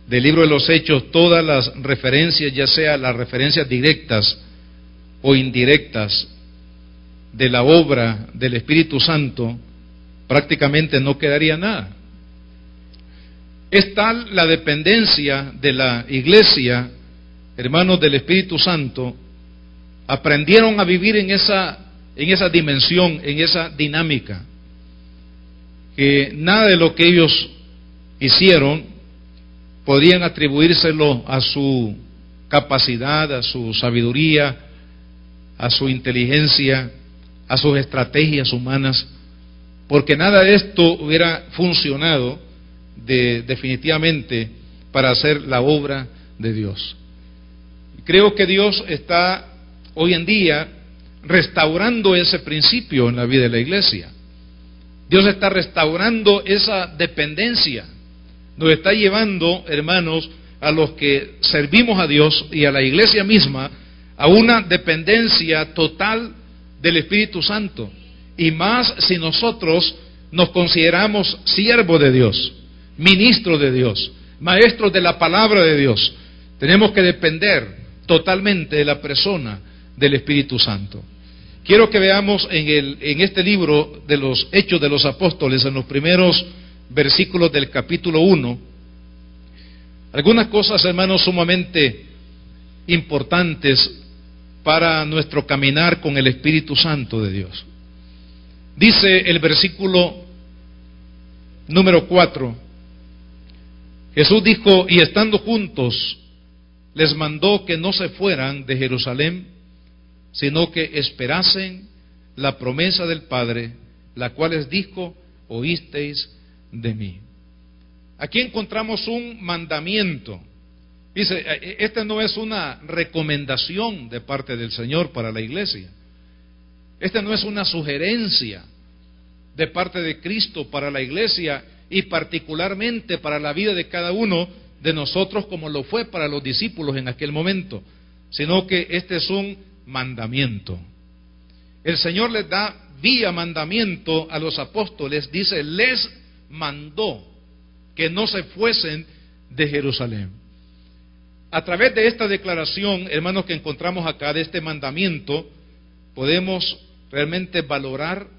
del libro de los Hechos, todas las referencias, ya sea las referencias directas o indirectas de la obra del Espíritu Santo, prácticamente no quedaría nada. Es tal la dependencia de la iglesia, hermanos, del Espíritu Santo, aprendieron a vivir en esa dimensión, en esa dinámica, que nada de lo que ellos hicieron podían atribuírselo a su capacidad, a su sabiduría, a su inteligencia, a sus estrategias humanas, porque nada de esto hubiera funcionado definitivamente para hacer la obra de Dios. Creo que Dios está hoy en día restaurando ese principio en la vida de la iglesia. Dios está restaurando esa dependencia. Nos está llevando, hermanos, a los que servimos a Dios y a la iglesia misma, a una dependencia total del Espíritu Santo. Y más si nosotros nos consideramos siervos de Dios, ministros de Dios, maestros de la palabra de Dios. Tenemos que depender totalmente de la persona del Espíritu Santo. Quiero que veamos en este libro de los Hechos de los Apóstoles, en los primeros versículos del capítulo 1, algunas cosas, hermanos, sumamente importantes para nuestro caminar con el Espíritu Santo de Dios. Dice el versículo número 4, Jesús dijo: y estando juntos, les mandó que no se fueran de Jerusalén, sino que esperasen la promesa del Padre, la cual les dijo: oísteis de mí. Aquí encontramos un mandamiento. Dice, esta no es una recomendación de parte del Señor para la iglesia. Esta no es una sugerencia de parte de Cristo para la iglesia y particularmente para la vida de cada uno de nosotros, como lo fue para los discípulos en aquel momento, sino que este es un mandamiento. El Señor les da vía mandamiento a los apóstoles, dice, les mandó que no se fuesen de Jerusalén. A través de esta declaración, hermanos, que encontramos acá, de este mandamiento, podemos realmente valorar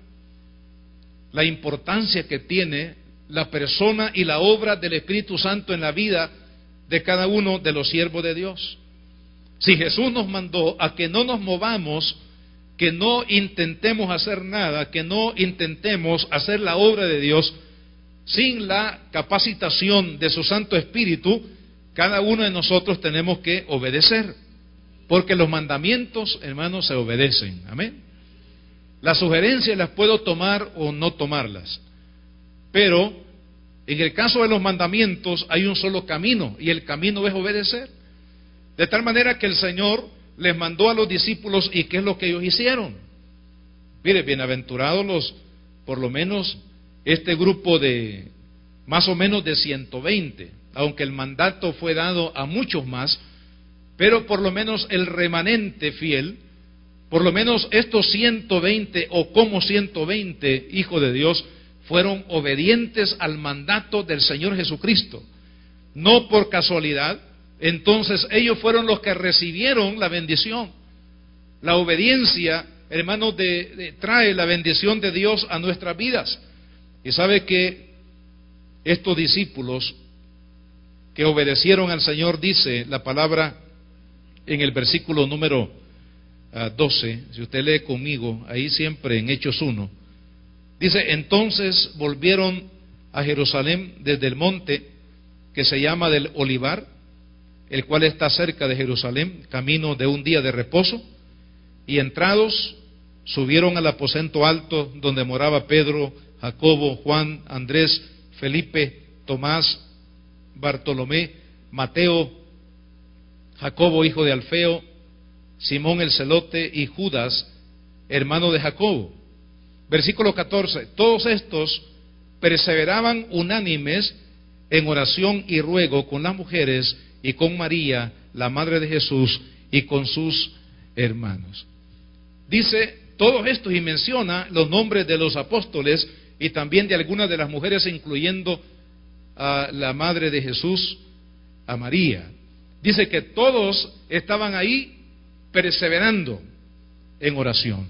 la importancia que tiene la persona y la obra del Espíritu Santo en la vida de cada uno de los siervos de Dios. Si Jesús nos mandó a que no nos movamos, que no intentemos hacer nada, que no intentemos hacer la obra de Dios sin la capacitación de su Santo Espíritu, cada uno de nosotros tenemos que obedecer, porque los mandamientos, hermanos, se obedecen. Amén. Las sugerencias las puedo tomar o no tomarlas, pero en el caso de los mandamientos hay un solo camino, y el camino es obedecer. De tal manera que el Señor les mandó a los discípulos, ¿y qué es lo que ellos hicieron? Mire, bienaventurados por lo menos este grupo de más o menos de 120, aunque el mandato fue dado a muchos más, pero por lo menos el remanente fiel, por lo menos estos 120 o como 120 hijos de Dios, fueron obedientes al mandato del Señor Jesucristo, no por casualidad. Entonces ellos fueron los que recibieron la bendición. La obediencia, hermanos, trae la bendición de Dios a nuestras vidas. Y sabe que estos discípulos que obedecieron al Señor, dice la palabra en el versículo número 12, si usted lee conmigo, ahí siempre en Hechos 1, dice, entonces volvieron a Jerusalén desde el monte que se llama del Olivar, el cual está cerca de Jerusalén, camino de un día de reposo, y entrados subieron al aposento alto donde moraba Pedro, Jacobo, Juan, Andrés, Felipe, Tomás, Bartolomé, Mateo, Jacobo hijo de Alfeo, Simón el celote y Judas, hermano de Jacobo. Versículo 14, todos estos perseveraban unánimes en oración y ruego con las mujeres y con María, la madre de Jesús, y con sus hermanos. Dice todos estos y menciona los nombres de los apóstoles y también de algunas de las mujeres, incluyendo a la madre de Jesús a María. Dice que todos estaban ahí perseverando en oración.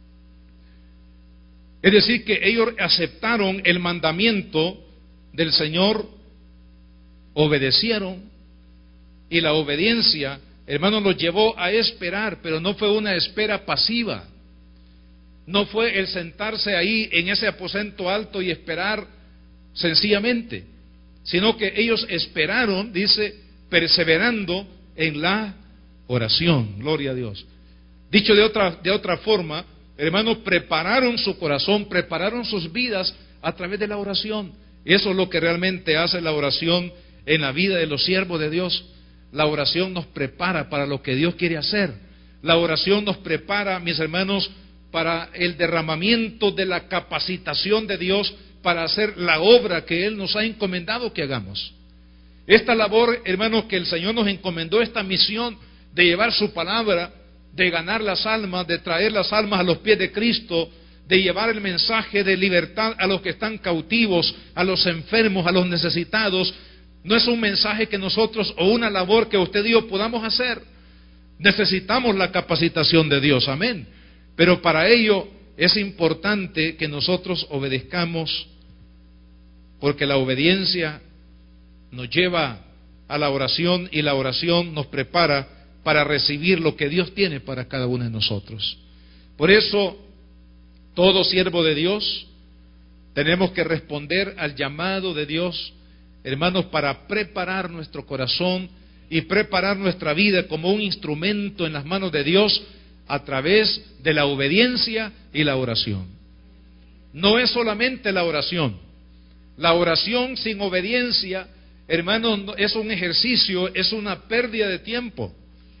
Es decir, que ellos aceptaron el mandamiento del Señor, obedecieron, y la obediencia, hermanos, los llevó a esperar, pero no fue una espera pasiva. No fue el sentarse ahí en ese aposento alto y esperar sencillamente, sino que ellos esperaron, dice, perseverando en la oración. Gloria a Dios. Dicho de otra forma, hermanos, prepararon su corazón, prepararon sus vidas a través de la oración. Eso es lo que realmente hace la oración en la vida de los siervos de Dios. La oración nos prepara para lo que Dios quiere hacer. La oración nos prepara, mis hermanos, para el derramamiento de la capacitación de Dios para hacer la obra que Él nos ha encomendado que hagamos. Esta labor, hermanos, que el Señor nos encomendó, esta misión de llevar su palabra, de ganar las almas, de traer las almas a los pies de Cristo, de llevar el mensaje de libertad a los que están cautivos, a los enfermos, a los necesitados, no es un mensaje que nosotros, o una labor que usted y yo podamos hacer. Necesitamos la capacitación de Dios, amén. Pero para ello es importante que nosotros obedezcamos, porque la obediencia nos lleva a la oración y la oración nos prepara para recibir lo que Dios tiene para cada uno de nosotros. Por eso, todo siervo de Dios, tenemos que responder al llamado de Dios, hermanos, para preparar nuestro corazón y preparar nuestra vida como un instrumento en las manos de Dios a través de la obediencia y la oración. No es solamente la oración. La oración sin obediencia, hermanos, es un ejercicio, es una pérdida de tiempo.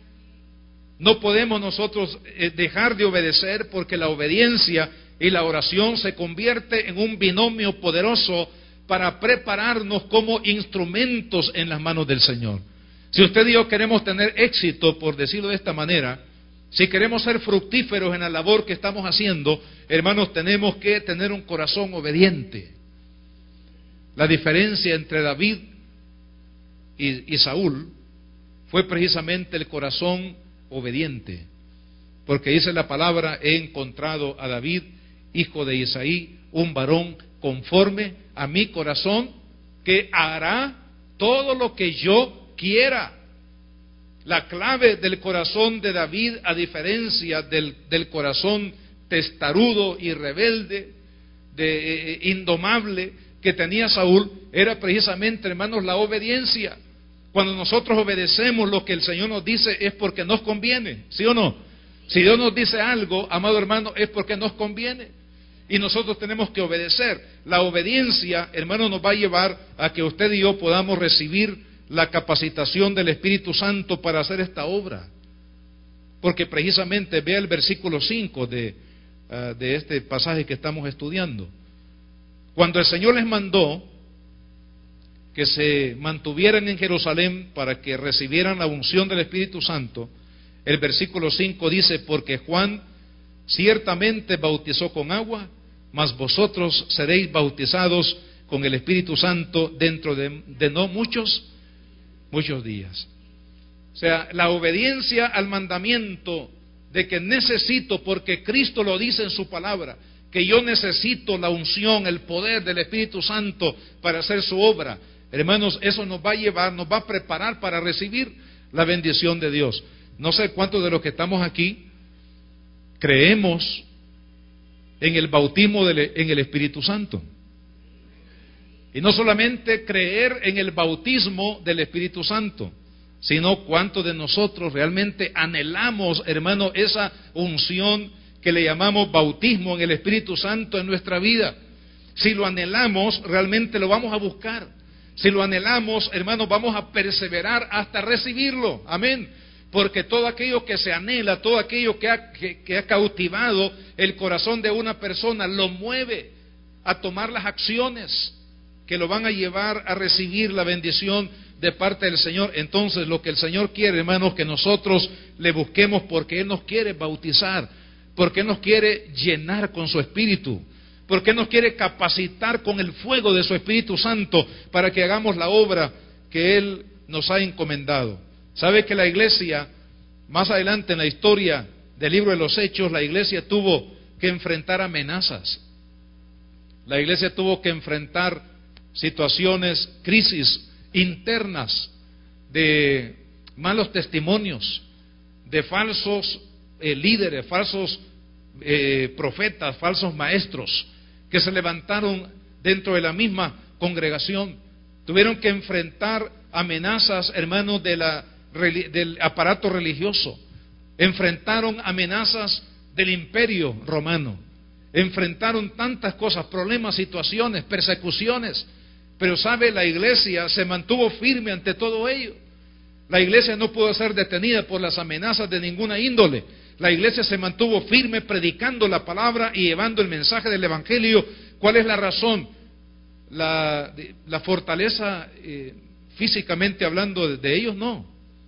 No podemos nosotros dejar de obedecer, porque la obediencia y la oración se convierte en un binomio poderoso para prepararnos como instrumentos en las manos del Señor. Si usted y yo queremos tener éxito, por decirlo de esta manera, si queremos ser fructíferos en la labor que estamos haciendo, hermanos, tenemos que tener un corazón obediente. La diferencia entre David y Saúl fue precisamente el corazón obediente, porque dice la palabra: he encontrado a David, hijo de Isaí, un varón conforme a mi corazón, que hará todo lo que yo quiera. La clave del corazón de David, a diferencia del corazón testarudo y rebelde, indomable que tenía Saúl, era precisamente, hermanos, la obediencia. Cuando nosotros obedecemos lo que el Señor nos dice, es porque nos conviene, ¿sí o no? Si Dios nos dice algo, amado hermano, es porque nos conviene, y nosotros tenemos que obedecer. La obediencia, hermano, nos va a llevar a que usted y yo podamos recibir la capacitación del Espíritu Santo para hacer esta obra. Porque precisamente vea el versículo 5 de este pasaje que estamos estudiando. Cuando el Señor les mandó que se mantuvieran en Jerusalén para que recibieran la unción del Espíritu Santo, el versículo 5 dice: porque Juan ciertamente bautizó con agua, mas vosotros seréis bautizados con el Espíritu Santo dentro de no muchos días. O sea, la obediencia al mandamiento de que necesito, porque Cristo lo dice en su palabra, que yo necesito la unción, el poder del Espíritu Santo para hacer su obra. Hermanos, eso nos va a llevar, nos va a preparar para recibir la bendición de Dios. No sé cuántos de los que estamos aquí creemos en el bautismo en el Espíritu Santo. Y no solamente creer en el bautismo del Espíritu Santo, sino cuántos de nosotros realmente anhelamos, hermano, esa unción que le llamamos bautismo en el Espíritu Santo en nuestra vida. Si lo anhelamos, realmente lo vamos a buscar. Si lo anhelamos, hermanos, vamos a perseverar hasta recibirlo. Amén. Porque todo aquello que se anhela, todo aquello que ha cautivado el corazón de una persona, lo mueve a tomar las acciones que lo van a llevar a recibir la bendición de parte del Señor. Entonces, lo que el Señor quiere, hermanos, que nosotros le busquemos, porque Él nos quiere bautizar, porque Él nos quiere llenar con su Espíritu, porque Él nos quiere capacitar con el fuego de su Espíritu Santo para que hagamos la obra que Él nos ha encomendado. ¿Sabe que la iglesia, más adelante en la historia del libro de los Hechos, la iglesia tuvo que enfrentar amenazas? La iglesia tuvo que enfrentar situaciones, crisis internas, de malos testimonios, de falsos líderes, falsos profetas, falsos maestros, que se levantaron dentro de la misma congregación. Tuvieron que enfrentar amenazas, hermanos, del aparato religioso. Enfrentaron amenazas del imperio romano. Enfrentaron tantas cosas, problemas, situaciones, persecuciones. Pero sabe, la iglesia se mantuvo firme ante todo ello. La iglesia no pudo ser detenida por las amenazas de ninguna índole. La iglesia se mantuvo firme predicando la palabra y llevando el mensaje del evangelio. ¿Cuál es la razón? La fortaleza físicamente hablando de ellos, no.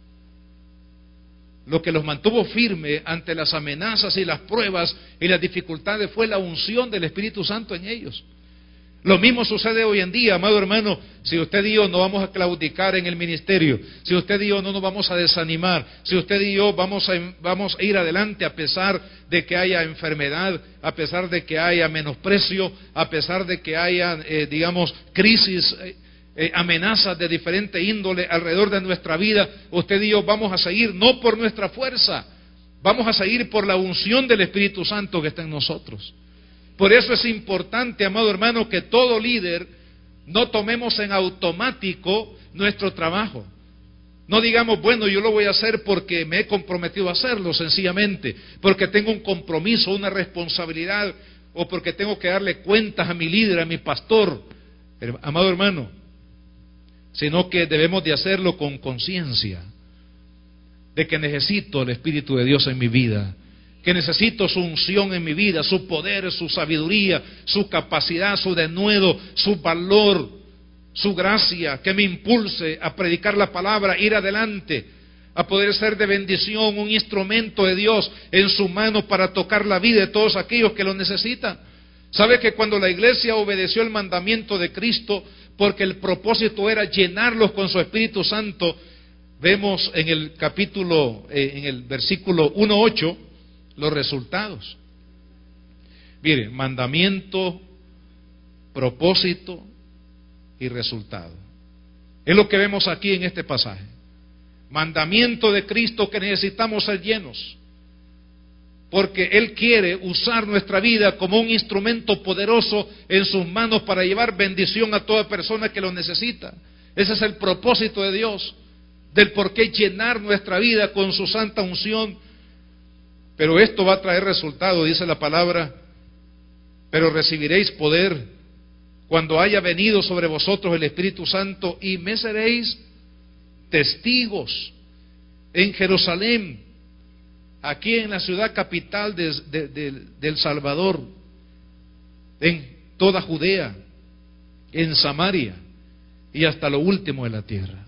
Lo que los mantuvo firme ante las amenazas y las pruebas y las dificultades fue la unción del Espíritu Santo en ellos. Lo mismo sucede hoy en día, amado hermano. Si usted y yo no vamos a claudicar en el ministerio, si usted y yo no nos vamos a desanimar, si usted y yo vamos a ir adelante a pesar de que haya enfermedad, a pesar de que haya menosprecio, a pesar de que haya, crisis, amenazas de diferente índole alrededor de nuestra vida, usted y yo vamos a seguir no por nuestra fuerza, vamos a seguir por la unción del Espíritu Santo que está en nosotros. Por eso es importante, amado hermano, que todo líder no tomemos en automático nuestro trabajo. No digamos, bueno, yo lo voy a hacer porque me he comprometido a hacerlo, sencillamente, porque tengo un compromiso, una responsabilidad, o porque tengo que darle cuentas a mi líder, a mi pastor, amado hermano, sino que debemos de hacerlo con conciencia de que necesito el Espíritu de Dios en mi vida, que necesito su unción en mi vida, su poder, su sabiduría, su capacidad, su denuedo, su valor, su gracia, que me impulse a predicar la palabra, ir adelante, a poder ser de bendición, un instrumento de Dios en su mano para tocar la vida de todos aquellos que lo necesitan. ¿Sabe que cuando la iglesia obedeció el mandamiento de Cristo, porque el propósito era llenarlos con su Espíritu Santo, vemos en el en el versículo 1:8, los resultados? Mire, mandamiento, propósito y resultado. Es lo que vemos aquí en este pasaje. Mandamiento de Cristo, que necesitamos ser llenos, porque Él quiere usar nuestra vida como un instrumento poderoso en sus manos para llevar bendición a toda persona que lo necesita. Ese es el propósito de Dios, del por qué llenar nuestra vida con su santa unción. Pero esto va a traer resultado, dice la palabra: pero recibiréis poder cuando haya venido sobre vosotros el Espíritu Santo, y me seréis testigos en Jerusalén, aquí en la ciudad capital del Salvador, en toda Judea, en Samaria y hasta lo último de la tierra.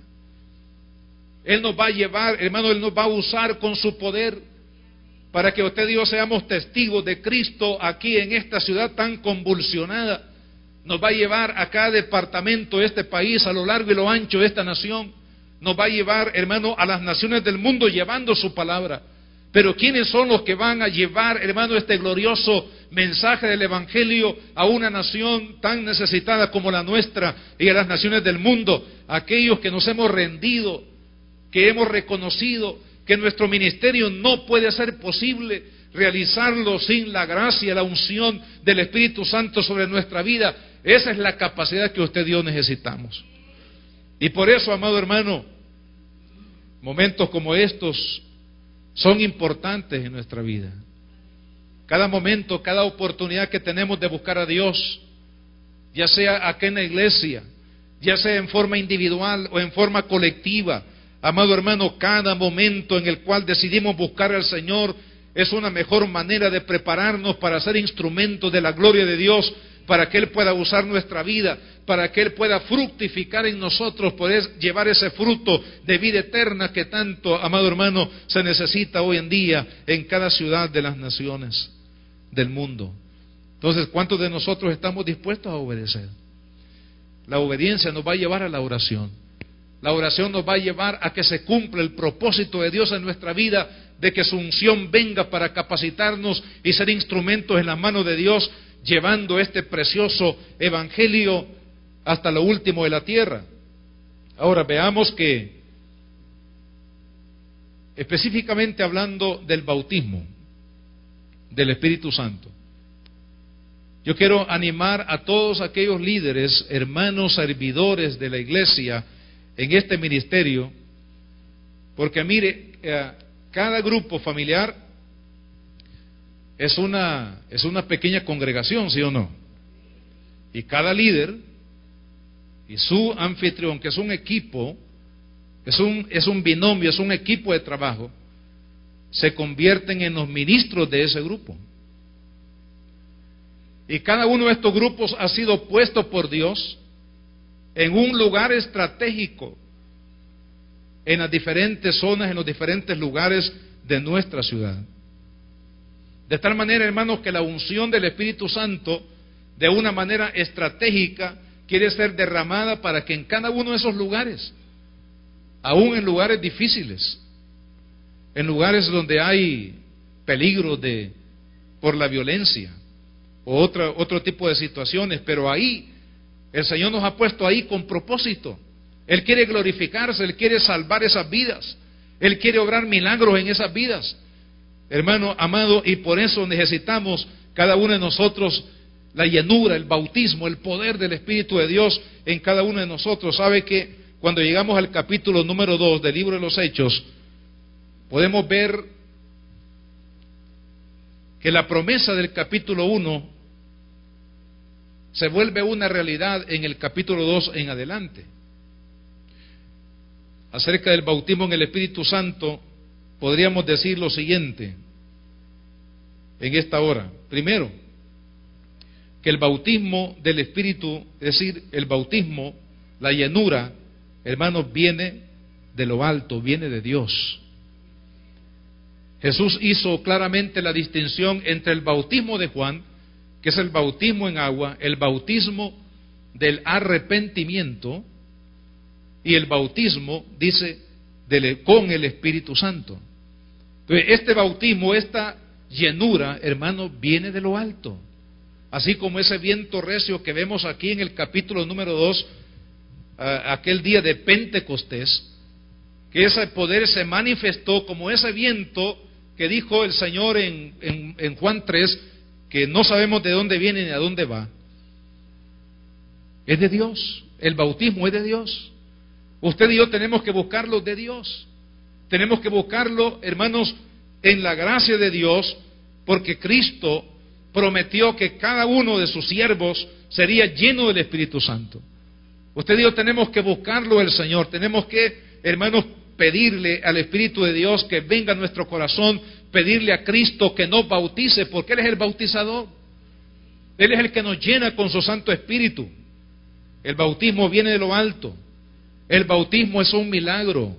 Él nos va a llevar, hermano, Él nos va a usar con su poder para que usted y yo seamos testigos de Cristo aquí en esta ciudad tan convulsionada. Nos va a llevar a cada departamento de este país, a lo largo y lo ancho de esta nación. Nos va a llevar, hermano, a las naciones del mundo llevando su palabra. Pero ¿quiénes son los que van a llevar, hermano, este glorioso mensaje del Evangelio a una nación tan necesitada como la nuestra y a las naciones del mundo? Aquellos que nos hemos rendido, que hemos reconocido que nuestro ministerio no puede ser posible realizarlo sin la gracia, la unción del Espíritu Santo sobre nuestra vida. Esa es la capacidad que usted y yo necesitamos. Y por eso, amado hermano, momentos como estos son importantes en nuestra vida. Cada momento, cada oportunidad que tenemos de buscar a Dios, ya sea aquí en la iglesia, ya sea en forma individual o en forma colectiva, amado hermano, cada momento en el cual decidimos buscar al Señor es una mejor manera de prepararnos para ser instrumentos de la gloria de Dios, para que Él pueda usar nuestra vida, para que Él pueda fructificar en nosotros, poder llevar ese fruto de vida eterna que tanto, amado hermano, se necesita hoy en día en cada ciudad de las naciones del mundo. Entonces, ¿cuántos de nosotros estamos dispuestos a obedecer? La obediencia nos va a llevar a la oración. La oración nos va a llevar a que se cumpla el propósito de Dios en nuestra vida, de que su unción venga para capacitarnos y ser instrumentos en las manos de Dios, llevando este precioso evangelio hasta lo último de la tierra. Ahora veamos que, específicamente hablando del bautismo del Espíritu Santo, yo quiero animar a todos aquellos líderes, hermanos, servidores de la iglesia en este ministerio, porque mire, cada grupo familiar es una pequeña congregación, ¿sí o no? Y cada líder y su anfitrión, que es un equipo, es un binomio, es un equipo de trabajo, se convierten en los ministros de ese grupo. Y cada uno de estos grupos ha sido puesto por Dios en un lugar estratégico en las diferentes zonas, en los diferentes lugares de nuestra ciudad. De tal manera, hermanos, que la unción del Espíritu Santo, de una manera estratégica, quiere ser derramada para que en cada uno de esos lugares, aún en lugares difíciles, en lugares donde hay peligro por la violencia o otro tipo de situaciones, pero ahí el Señor nos ha puesto ahí con propósito. Él quiere glorificarse, Él quiere salvar esas vidas, Él quiere obrar milagros en esas vidas, hermano amado, y por eso necesitamos cada uno de nosotros la llenura, el bautismo, el poder del Espíritu de Dios en cada uno de nosotros. Sabe que cuando llegamos al capítulo número 2 del libro de los Hechos, podemos ver que la promesa del capítulo 1 se vuelve una realidad en el capítulo 2 en adelante. Acerca del bautismo en el Espíritu Santo, podríamos decir lo siguiente en esta hora. Primero, que el bautismo del Espíritu, es decir, el bautismo, la llenura, hermanos, viene de lo alto, viene de Dios. Jesús hizo claramente la distinción entre el bautismo de Juan, que es el bautismo en agua, el bautismo del arrepentimiento, y el bautismo, dice, con el Espíritu Santo. Entonces, este bautismo, esta llenura, hermano, viene de lo alto. Así como ese viento recio que vemos aquí en el capítulo número 2, aquel día de Pentecostés, que ese poder se manifestó como ese viento que dijo el Señor en Juan 3, que no sabemos de dónde viene ni a dónde va. Es de Dios, el bautismo es de Dios. Usted y yo tenemos que buscarlo de Dios. Tenemos que buscarlo, hermanos, en la gracia de Dios, porque Cristo prometió que cada uno de sus siervos sería lleno del Espíritu Santo. Usted y yo tenemos que buscarlo el Señor. Tenemos que, hermanos, pedirle al Espíritu de Dios que venga a nuestro corazón, pedirle a Cristo que nos bautice, porque Él es el bautizador. Él es el que nos llena con su Santo Espíritu. El bautismo viene de lo alto. El bautismo es un milagro.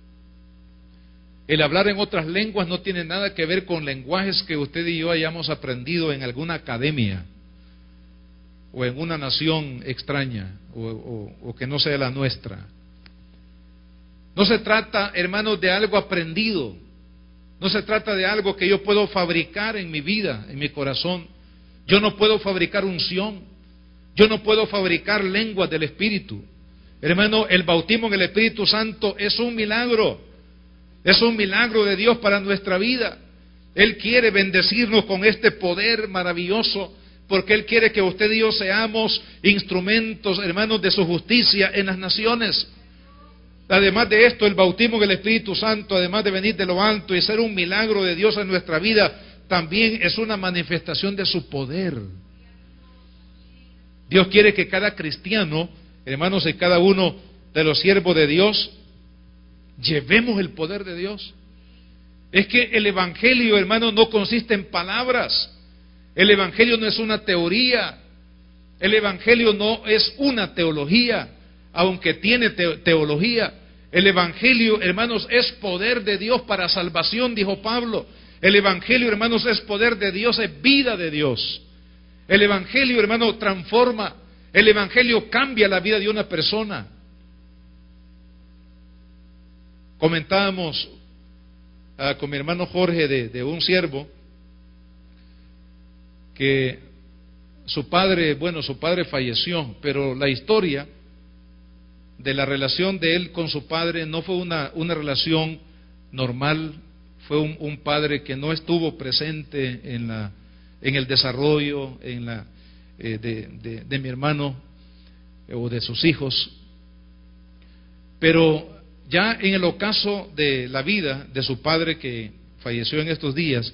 El hablar en otras lenguas no tiene nada que ver con lenguajes que usted y yo hayamos aprendido en alguna academia o en una nación extraña o que no sea la nuestra. No se trata, hermanos, de algo aprendido. No se trata de algo que yo puedo fabricar en mi vida, en mi corazón. Yo no puedo fabricar unción. Yo no puedo fabricar lenguas del Espíritu. Hermano, el bautismo en el Espíritu Santo es un milagro. Es un milagro de Dios para nuestra vida. Él quiere bendecirnos con este poder maravilloso, porque Él quiere que usted y yo seamos instrumentos, hermanos, de su justicia en las naciones. Además de esto, el bautismo en el Espíritu Santo, además de venir de lo alto y ser un milagro de Dios en nuestra vida, también es una manifestación de su poder. Dios quiere que cada cristiano, hermanos, y cada uno de los siervos de Dios, llevemos el poder de Dios. Es que el Evangelio, hermano, no consiste en palabras. El Evangelio no es una teoría. El Evangelio no es una teología, aunque tiene teología. El Evangelio, hermanos, es poder de Dios para salvación, dijo Pablo. El Evangelio, hermanos, es poder de Dios, es vida de Dios. El Evangelio, hermano, transforma. El Evangelio cambia la vida de una persona. Comentábamos con mi hermano Jorge de un siervo que su padre falleció, pero la historia de la relación de él con su padre no fue una relación normal. Fue un padre que no estuvo presente en el desarrollo de mi hermano o de sus hijos. Pero ya en el ocaso de la vida de su padre, que falleció en estos días,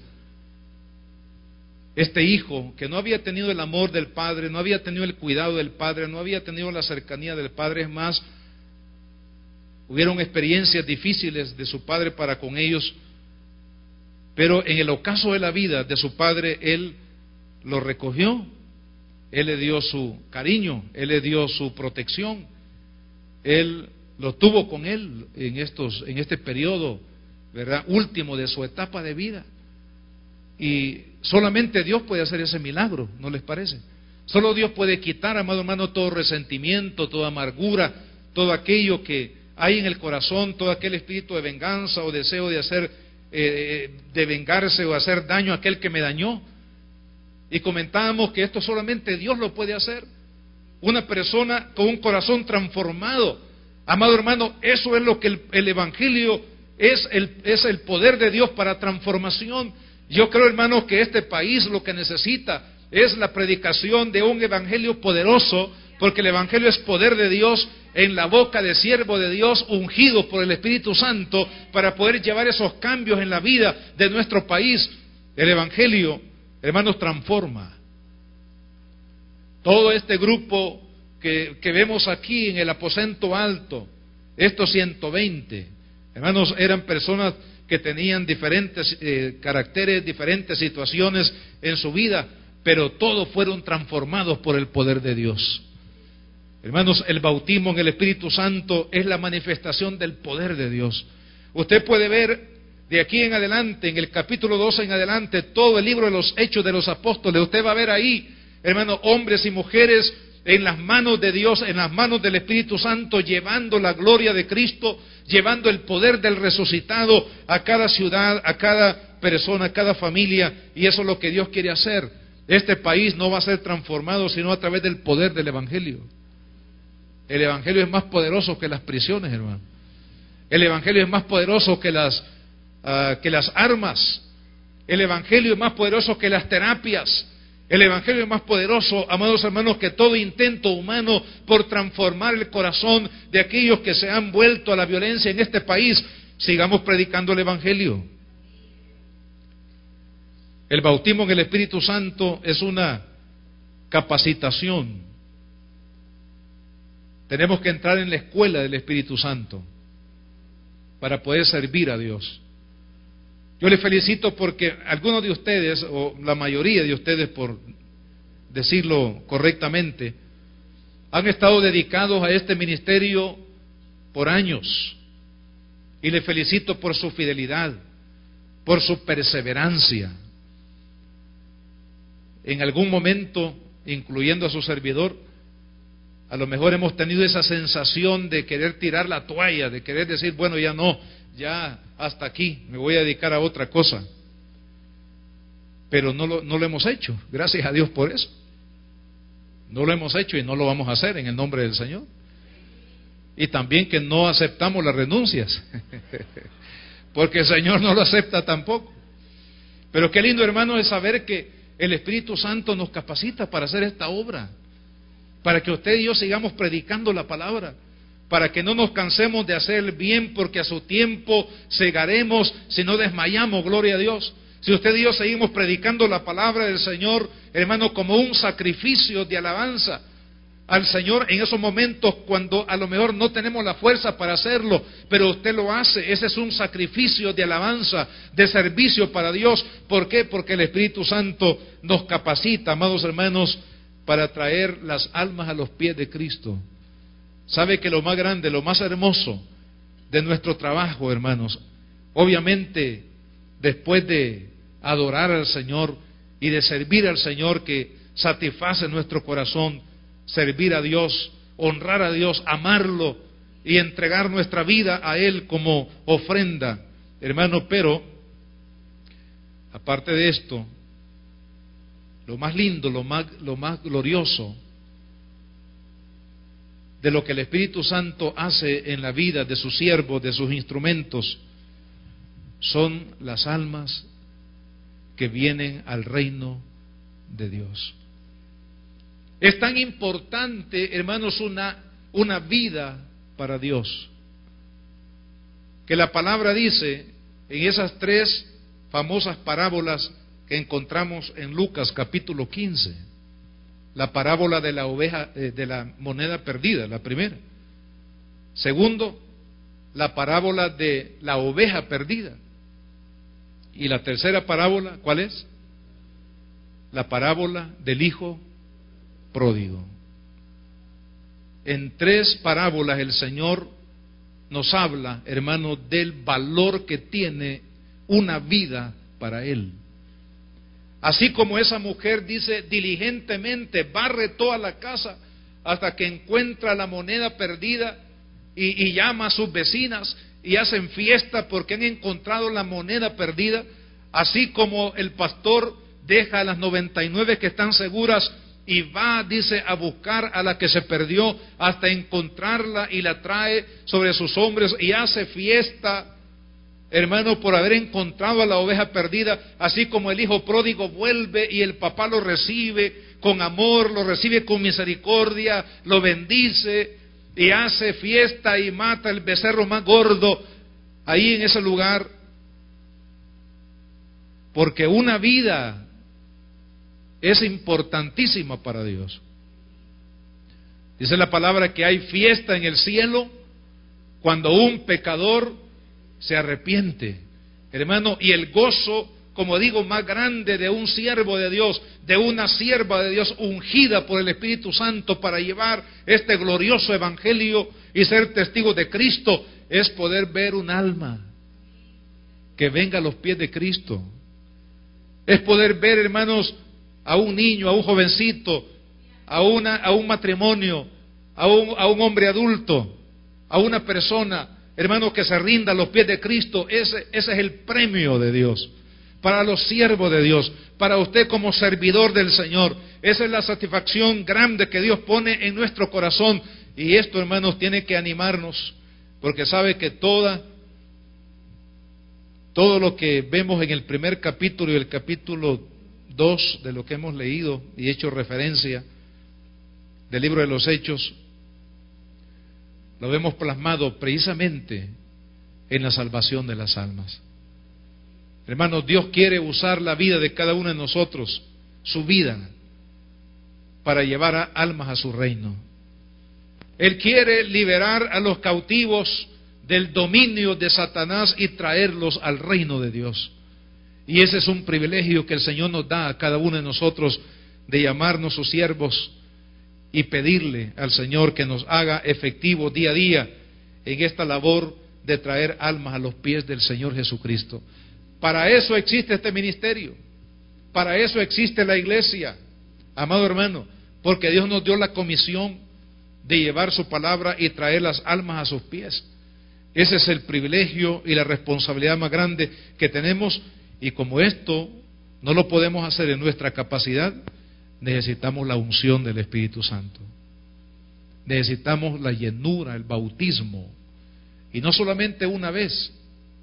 este hijo que no había tenido el amor del padre, no había tenido el cuidado del padre, no había tenido la cercanía del padre, es más, hubieron experiencias difíciles de su padre para con ellos, pero en el ocaso de la vida de su padre, él lo recogió, él le dio su cariño, él le dio su protección, él lo tuvo con él en este periodo, ¿verdad?, último de su etapa de vida. Y solamente Dios puede hacer ese milagro, ¿no les parece? Solo Dios puede quitar, amado hermano, todo resentimiento, toda amargura, todo aquello que hay en el corazón, todo aquel espíritu de venganza o deseo de hacer, de vengarse o hacer daño a aquel que me dañó. Y comentábamos que esto solamente Dios lo puede hacer. Una persona con un corazón transformado, amado hermano, eso es lo que el Evangelio es el poder de Dios para transformación. Yo creo, hermanos, que este país lo que necesita es la predicación de un evangelio poderoso, porque el evangelio es poder de Dios en la boca de siervo de Dios ungido por el Espíritu Santo para poder llevar esos cambios en la vida de nuestro país. El evangelio, hermanos, transforma. Todo este grupo que vemos aquí en el aposento alto, estos 120, hermanos, eran personas que tenían diferentes caracteres, diferentes situaciones en su vida, pero todos fueron transformados por el poder de Dios. Hermanos, el bautismo en el Espíritu Santo es la manifestación del poder de Dios. Usted puede ver de aquí en adelante, en el capítulo 12 en adelante, todo el libro de los Hechos de los Apóstoles. Usted va a ver ahí, hermanos, hombres y mujeres en las manos de Dios, en las manos del Espíritu Santo, llevando la gloria de Cristo, llevando el poder del resucitado a cada ciudad, a cada persona, a cada familia, y eso es lo que Dios quiere hacer. Este país no va a ser transformado sino a través del poder del Evangelio. El Evangelio es más poderoso que las prisiones, hermano. El Evangelio es más poderoso que las armas. El Evangelio es más poderoso que las terapias. El Evangelio es más poderoso, amados hermanos, que todo intento humano por transformar el corazón de aquellos que se han vuelto a la violencia en este país. Sigamos predicando el Evangelio. El bautismo en el Espíritu Santo es una capacitación. Tenemos que entrar en la escuela del Espíritu Santo para poder servir a Dios. Yo les felicito porque algunos de ustedes, o la mayoría de ustedes, por decirlo correctamente, han estado dedicados a este ministerio por años. Y les felicito por su fidelidad, por su perseverancia. En algún momento, incluyendo a su servidor, a lo mejor hemos tenido esa sensación de querer tirar la toalla, de querer decir, bueno, ya no, ya hasta aquí, me voy a dedicar a otra cosa. Pero no lo hemos hecho, gracias a Dios por eso. No lo hemos hecho y no lo vamos a hacer en el nombre del Señor. Y también que no aceptamos las renuncias, porque el Señor no lo acepta tampoco. Pero qué lindo, hermano, es saber que el Espíritu Santo nos capacita para hacer esta obra, para que usted y yo sigamos predicando la palabra, para que no nos cansemos de hacer el bien, porque a su tiempo segaremos si no desmayamos, gloria a Dios. Si usted y yo seguimos predicando la palabra del Señor, hermano, como un sacrificio de alabanza al Señor en esos momentos cuando a lo mejor no tenemos la fuerza para hacerlo, pero usted lo hace, ese es un sacrificio de alabanza, de servicio para Dios. ¿Por qué? Porque el Espíritu Santo nos capacita, amados hermanos, para traer las almas a los pies de Cristo. Sabe que lo más grande, lo más hermoso de nuestro trabajo, hermanos, obviamente después de adorar al Señor y de servir al Señor, que satisface nuestro corazón, servir a Dios, honrar a Dios, amarlo, y entregar nuestra vida a Él como ofrenda, hermano. Pero aparte de esto, lo más lindo, lo más glorioso de lo que el Espíritu Santo hace en la vida de sus siervos, de sus instrumentos, son las almas que vienen al reino de Dios. Es tan importante, hermanos, una vida para Dios, que la palabra dice en esas 3 famosas parábolas que encontramos en Lucas capítulo 15, la parábola de la oveja, de la moneda perdida, la primera. Segundo, la parábola de la oveja perdida. Y la tercera parábola, ¿cuál es? La parábola del hijo pródigo. En 3 parábolas el Señor nos habla, hermano, del valor que tiene una vida para Él. Así como esa mujer dice, diligentemente barre toda la casa hasta que encuentra la moneda perdida y llama a sus vecinas y hacen fiesta porque han encontrado la moneda perdida. Así como el pastor deja a las 99 que están seguras y va, dice, a buscar a la que se perdió hasta encontrarla y la trae sobre sus hombros y hace fiesta, hermano, por haber encontrado a la oveja perdida. Así como el hijo pródigo vuelve y el papá lo recibe con amor, lo recibe con misericordia, lo bendice y hace fiesta y mata el becerro más gordo ahí en ese lugar, porque una vida es importantísima para Dios. Dice la palabra que hay fiesta en el cielo cuando un pecador se arrepiente, hermano, y el gozo, como digo, más grande de un siervo de Dios, de una sierva de Dios ungida por el Espíritu Santo para llevar este glorioso evangelio y ser testigo de Cristo, es poder ver un alma que venga a los pies de Cristo. Es poder ver, hermanos, a un niño, a un jovencito, a un matrimonio, a un hombre adulto, a una persona, hermanos, que se rinda a los pies de Cristo. Ese es el premio de Dios para los siervos de Dios, para usted como servidor del Señor. Esa es la satisfacción grande que Dios pone en nuestro corazón. Y esto, hermanos, tiene que animarnos, porque sabe que todo lo que vemos en el primer capítulo y el capítulo 2 de lo que hemos leído y hecho referencia del libro de los Hechos, lo vemos plasmado precisamente en la salvación de las almas. Hermanos, Dios quiere usar la vida de cada uno de nosotros, su vida, para llevar a almas a su reino. Él quiere liberar a los cautivos del dominio de Satanás y traerlos al reino de Dios. Y ese es un privilegio que el Señor nos da a cada uno de nosotros, de llamarnos sus siervos y pedirle al Señor que nos haga efectivo día a día en esta labor de traer almas a los pies del Señor Jesucristo. Para eso existe este ministerio, para eso existe la iglesia, amado hermano, porque Dios nos dio la comisión de llevar su palabra y traer las almas a sus pies. Ese es el privilegio y la responsabilidad más grande que tenemos, y como esto no lo podemos hacer en nuestra capacidad, necesitamos la unción del Espíritu Santo. Necesitamos la llenura, el bautismo, y no solamente una vez,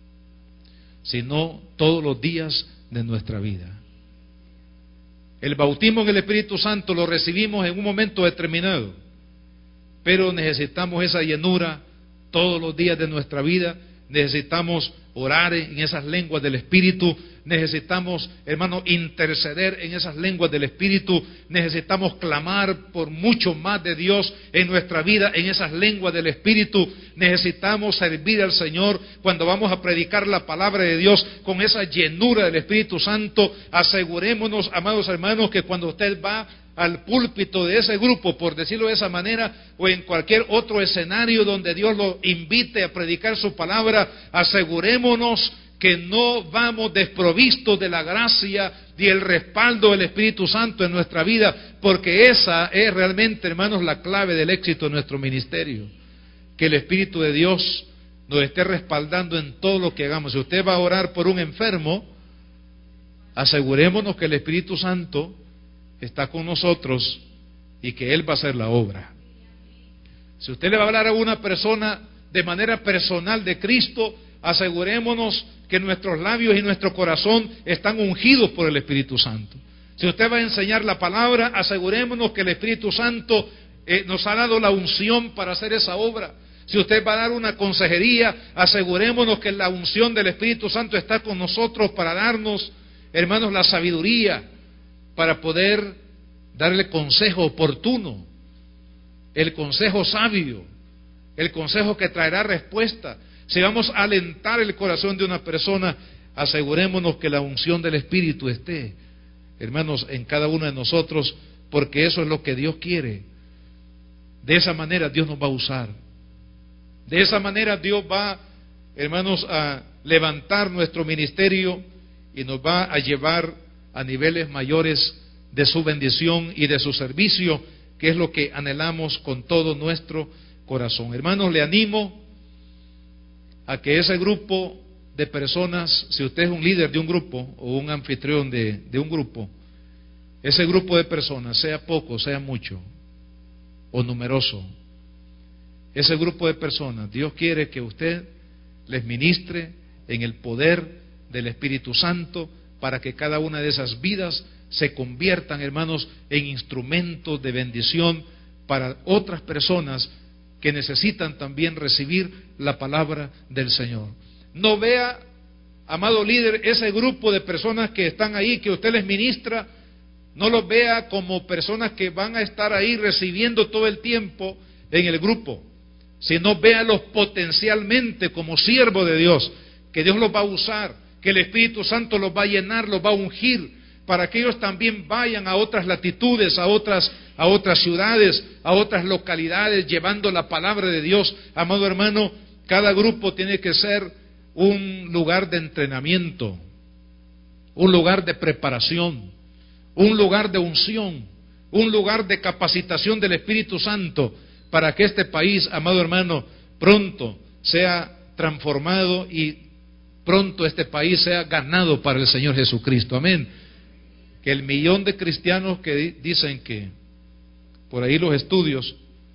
sino todos los días de nuestra vida. El bautismo en el Espíritu Santo lo recibimos en un momento determinado, pero necesitamos esa llenura todos los días de nuestra vida. Necesitamos orar en esas lenguas del Espíritu, necesitamos, hermano, interceder en esas lenguas del Espíritu, necesitamos clamar por mucho más de Dios en nuestra vida en esas lenguas del Espíritu, necesitamos servir al Señor cuando vamos a predicar la palabra de Dios con esa llenura del Espíritu Santo. Asegurémonos, amados hermanos, que cuando usted va al púlpito de ese grupo, por decirlo de esa manera, o en cualquier otro escenario donde Dios lo invite a predicar su palabra, asegurémonos que no vamos desprovistos de la gracia y el respaldo del Espíritu Santo en nuestra vida, porque esa es realmente, hermanos, la clave del éxito de nuestro ministerio. que el Espíritu de Dios nos esté respaldando en todo lo que hagamos. Si usted va a orar por un enfermo, asegurémonos que el Espíritu Santo está con nosotros y que Él va a hacer la obra. Si usted le va a hablar a una persona de manera personal de Cristo, asegurémonos que nuestros labios y nuestro corazón están ungidos por el Espíritu Santo. Si usted va a enseñar la palabra, asegurémonos que el Espíritu Santo nos ha dado la unción para hacer esa obra. Si usted va a dar una consejería, asegurémonos que la unción del Espíritu Santo está con nosotros para darnos, hermanos, la sabiduría para poder darle consejo oportuno, el consejo sabio, el consejo que traerá respuesta. Si vamos a alentar el corazón de una persona, asegurémonos que la unción del Espíritu esté, hermanos, en cada uno de nosotros, porque eso es lo que Dios quiere. De esa manera Dios nos va a usar. De esa manera Dios va, hermanos, a levantar nuestro ministerio y nos va a llevar a niveles mayores de su bendición y de su servicio, que es lo que anhelamos con todo nuestro corazón. Hermanos, le animo a que ese grupo de personas, si usted es un líder de un grupo o un anfitrión de un grupo, ese grupo de personas, sea poco, sea mucho o numeroso, ese grupo de personas, Dios quiere que usted les ministre en el poder del Espíritu Santo para que cada una de esas vidas se conviertan, hermanos, en instrumentos de bendición para otras personas que necesitan también recibir la palabra del Señor. No vea, amado líder, ese grupo de personas que están ahí, que usted les ministra, no los vea como personas que van a estar ahí recibiendo todo el tiempo en el grupo, sino véalos potencialmente como siervos de Dios, que Dios los va a usar, que el Espíritu Santo los va a llenar, los va a ungir, para que ellos también vayan a otras latitudes, a otras ciudades, a otras localidades, llevando la palabra de Dios. Amado hermano, cada grupo tiene que ser un lugar de entrenamiento, un lugar de preparación, un lugar de unción, un lugar de capacitación del Espíritu Santo, para que este país, amado hermano, pronto sea transformado y pronto este país sea ganado para el Señor Jesucristo. Amén. Que el 1.000.000 de cristianos que dicen que, por ahí los estudios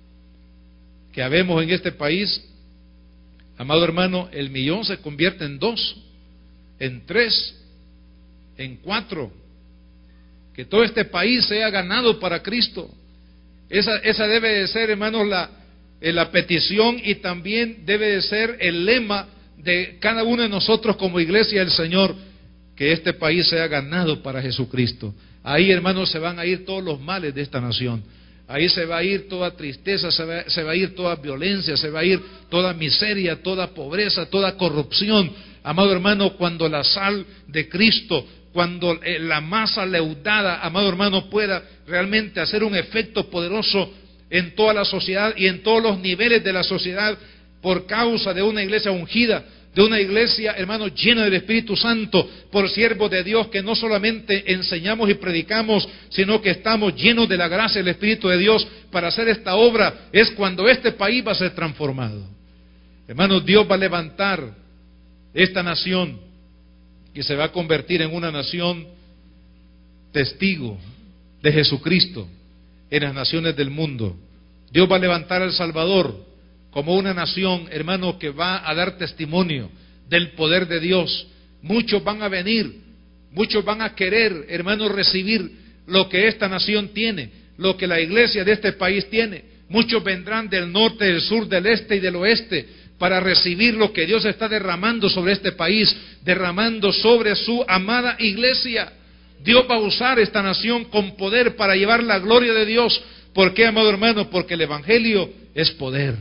que habemos en este país, amado hermano, el 1.000.000 se convierte en 2, en 3, en 4. Que todo este país sea ganado para Cristo. Esa debe de ser, hermanos, la petición, y también debe de ser el lema de cada uno de nosotros como iglesia del Señor, que este país sea ganado para Jesucristo. Ahí, hermanos, se van a ir todos los males de esta nación. Ahí se va a ir toda tristeza, se va a ir toda violencia, se va a ir toda miseria, toda pobreza, toda corrupción. Amado hermano, cuando la sal de Cristo, cuando la masa leudada, amado hermano, pueda realmente hacer un efecto poderoso en toda la sociedad y en todos los niveles de la sociedad, por causa de una iglesia ungida, de una iglesia, hermano, llena del Espíritu Santo, por siervos de Dios que no solamente enseñamos y predicamos, sino que estamos llenos de la gracia del Espíritu de Dios para hacer esta obra, es cuando este país va a ser transformado. Hermanos, Dios va a levantar esta nación y se va a convertir en una nación testigo de Jesucristo en las naciones del mundo. Dios va a levantar a El Salvador como una nación, hermano, que va a dar testimonio del poder de Dios. Muchos van a venir, muchos van a querer, hermano, recibir lo que esta nación tiene, lo que la iglesia de este país tiene. Muchos vendrán del norte, del sur, del este y del oeste para recibir lo que Dios está derramando sobre este país, derramando sobre su amada iglesia. Dios va a usar esta nación con poder para llevar la gloria de Dios. ¿Por qué, amado hermano? Porque el Evangelio es poder.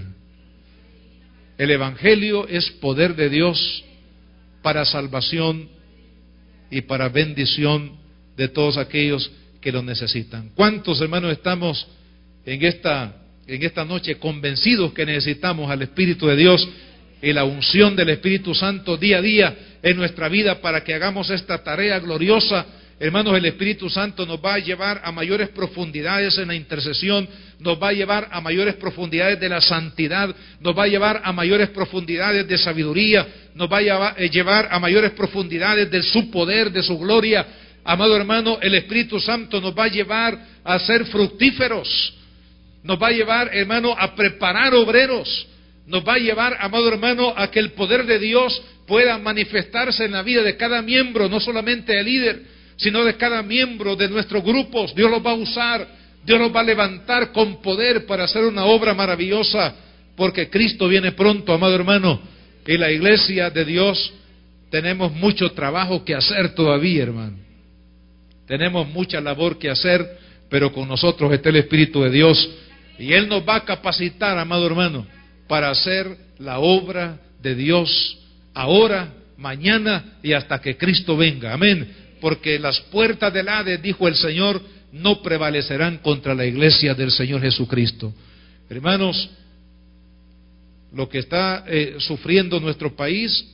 El Evangelio es poder de Dios para salvación y para bendición de todos aquellos que lo necesitan. ¿Cuántos, hermanos, estamos en esta noche convencidos que necesitamos al Espíritu de Dios y la unción del Espíritu Santo día a día en nuestra vida para que hagamos esta tarea gloriosa, hermanos, el Espíritu Santo nos va a llevar a mayores profundidades en la intercesión, nos va a llevar a mayores profundidades de la santidad, nos va a llevar a mayores profundidades de sabiduría, nos va a llevar a mayores profundidades de su poder, de su gloria. Amado hermano, el Espíritu Santo nos va a llevar a ser fructíferos, nos va a llevar, hermano, a preparar obreros, nos va a llevar, amado hermano, a que el poder de Dios pueda manifestarse en la vida de cada miembro, no solamente el líder, sino de cada miembro de nuestros grupos. Dios los va a usar, Dios los va a levantar con poder para hacer una obra maravillosa, porque Cristo viene pronto, amado hermano, y la iglesia de Dios tenemos mucho trabajo que hacer todavía, hermano. Tenemos mucha labor que hacer, pero con nosotros está el Espíritu de Dios, y Él nos va a capacitar, amado hermano, para hacer la obra de Dios ahora, mañana y hasta que Cristo venga. Amén. Porque las puertas del Hades, dijo el Señor, no prevalecerán contra la iglesia del Señor Jesucristo. Hermanos, lo que está sufriendo nuestro país,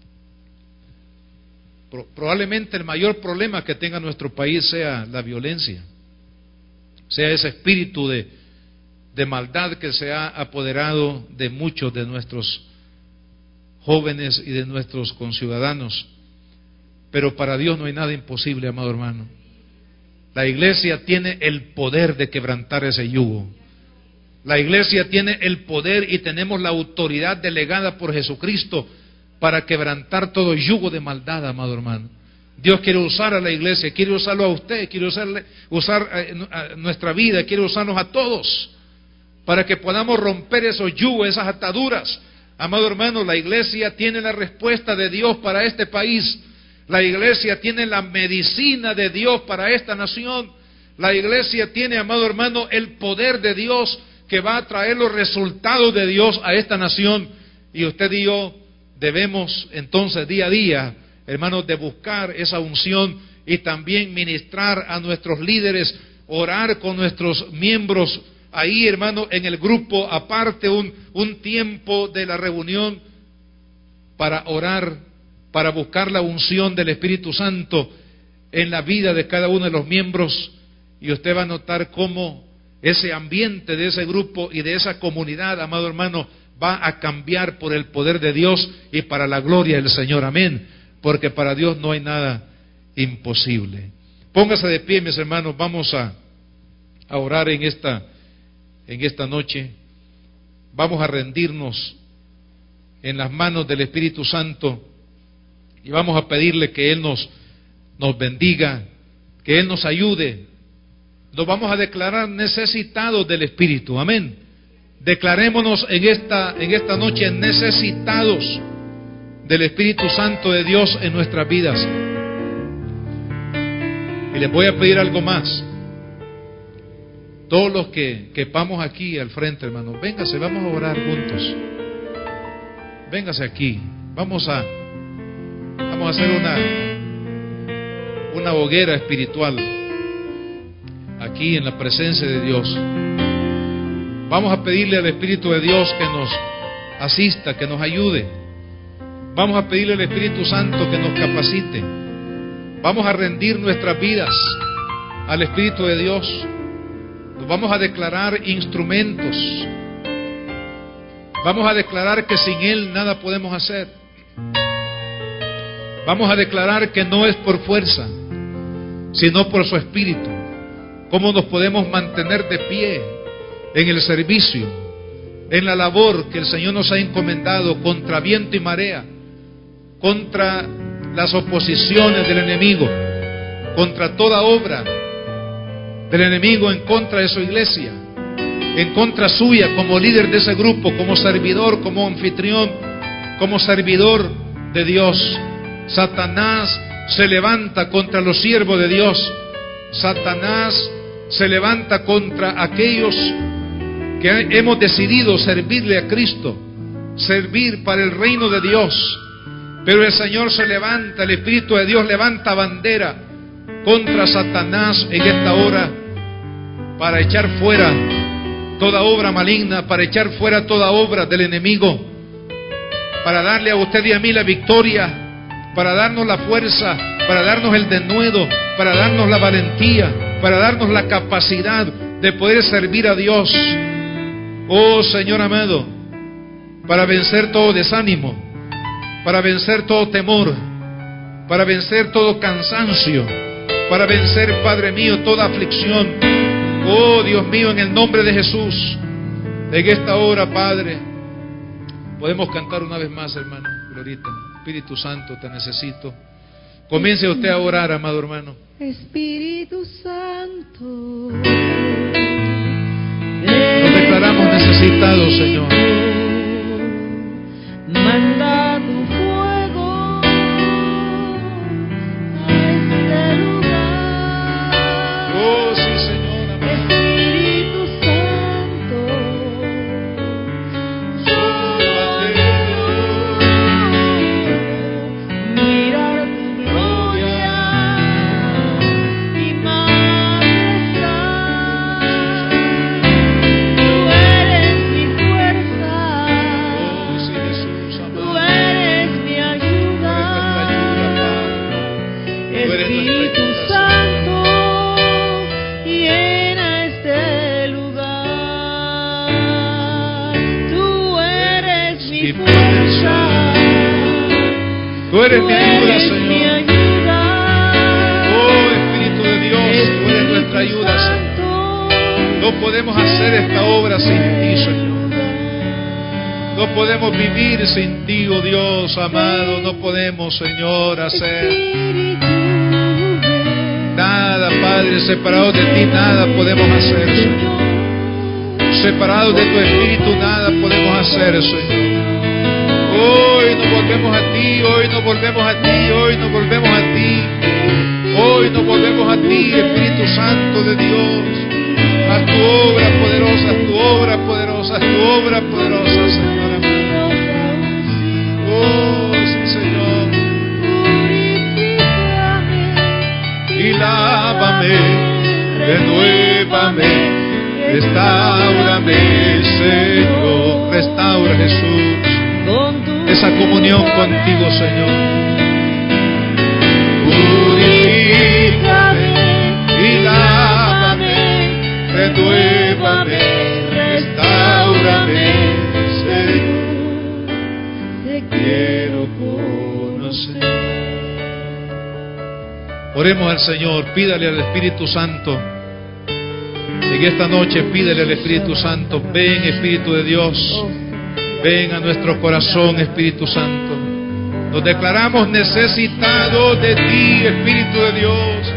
probablemente el mayor problema que tenga nuestro país sea la violencia, sea ese espíritu de maldad que se ha apoderado de muchos de nuestros jóvenes y de nuestros conciudadanos. Pero para Dios no hay nada imposible, amado hermano. La iglesia tiene el poder de quebrantar ese yugo. La iglesia tiene el poder y tenemos la autoridad delegada por Jesucristo para quebrantar todo yugo de maldad, amado hermano. Dios quiere usar a la iglesia, quiere usarlo a usted, quiere usar a nuestra vida, quiere usarnos a todos para que podamos romper esos yugos, esas ataduras. Amado hermano, la iglesia tiene la respuesta de Dios para este país. La iglesia tiene la medicina de Dios para esta nación. La iglesia tiene, amado hermano, el poder de Dios que va a traer los resultados de Dios a esta nación. Y usted y yo debemos entonces día a día, hermanos, de buscar esa unción y también ministrar a nuestros líderes, orar con nuestros miembros ahí, hermano, en el grupo, aparte un tiempo de la reunión para orar, para buscar la unción del Espíritu Santo en la vida de cada uno de los miembros, y usted va a notar cómo ese ambiente de ese grupo y de esa comunidad, amado hermano, va a cambiar por el poder de Dios y para la gloria del Señor. Amén. Porque para Dios no hay nada imposible. Póngase de pie, mis hermanos, vamos a orar en esta noche. Vamos a rendirnos en las manos del Espíritu Santo y vamos a pedirle que Él nos bendiga, que Él nos ayude. Nos vamos a declarar necesitados del Espíritu. Amén. Declarémonos en esta noche necesitados del Espíritu Santo de Dios en nuestras vidas. Y les voy a pedir algo más. Todos los que quepamos aquí al frente, hermanos, véngase, vamos a orar juntos. Véngase aquí. Vamos a hacer una hoguera espiritual aquí en la presencia de Dios. Vamos a pedirle al Espíritu de Dios que nos asista, que nos ayude. Vamos a pedirle al Espíritu Santo que nos capacite. Vamos a rendir nuestras vidas al Espíritu de Dios. Nos vamos a declarar instrumentos. Vamos a declarar que sin Él nada podemos hacer. Vamos a declarar que no es por fuerza, sino por su Espíritu. Cómo nos podemos mantener de pie en el servicio, en la labor que el Señor nos ha encomendado contra viento y marea, contra las oposiciones del enemigo, contra toda obra del enemigo en contra de su iglesia, en contra suya como líder de ese grupo, como servidor, como anfitrión, como servidor de Dios. Satanás se levanta contra los siervos de Dios. Satanás se levanta contra aquellos que hemos decidido servirle a Cristo, servir para el reino de Dios. Pero el Señor se levanta, el Espíritu de Dios levanta bandera contra Satanás en esta hora para echar fuera toda obra maligna, para echar fuera toda obra del enemigo, para darle a usted y a mí la victoria, para darnos la fuerza para darnos el denuedo, para darnos la valentía, para darnos la capacidad de poder servir a Dios. Oh Señor amado, para vencer todo desánimo, para vencer todo temor, para vencer todo cansancio, para vencer, Padre mío, toda aflicción. Oh Dios mío, en el nombre de Jesús, en esta hora, Padre, podemos cantar una vez más, hermano. Glorita, Espíritu Santo, te necesito. Comience usted a orar, amado hermano. Espíritu Santo, nos declaramos necesitados, Señor. Manda tu fuego a este lugar. Oh, sí, Señor, amado. Espíritu Santo, Solo a ti, mirar tu gloria y majestad. Tú eres mi fuerza. oh, sí, Jesús, Tú amado. eres mi ayuda, Espíritu Santo, llena este lugar. Tú eres mi fuerza, Tú eres mi ayuda, mi Señor. ayuda. Oh, Espíritu de Dios, tú eres nuestra ayuda, Señor. No podemos hacer esta obra sin ti, Señor. No podemos vivir sin ti, oh Dios amado. No podemos, Señor, hacer nada, Padre. Separados de ti, nada podemos hacer, Señor. Separados de tu Espíritu, nada podemos hacer, Señor. Hoy nos volvemos a ti, hoy nos volvemos a ti, hoy nos volvemos a ti. Hoy nos volvemos a ti, Espíritu Santo de Dios. Haz tu obra poderosa, haz tu obra poderosa, haz tu obra poderosa, Señor amado. Oh, sí, Señor. Y lávame, renuévame, restáurame, Señor. Restaura, Jesús, esa comunión contigo, Señor. Purifícame y lávame, renuévame, restáurame, Señor. Te quiero conocer. Oremos al Señor, pídale al Espíritu Santo. En esta noche pídele al Espíritu Santo. Ven, Espíritu de Dios. Ven a nuestro corazón, Espíritu Santo. Nos declaramos necesitados de ti, Espíritu de Dios.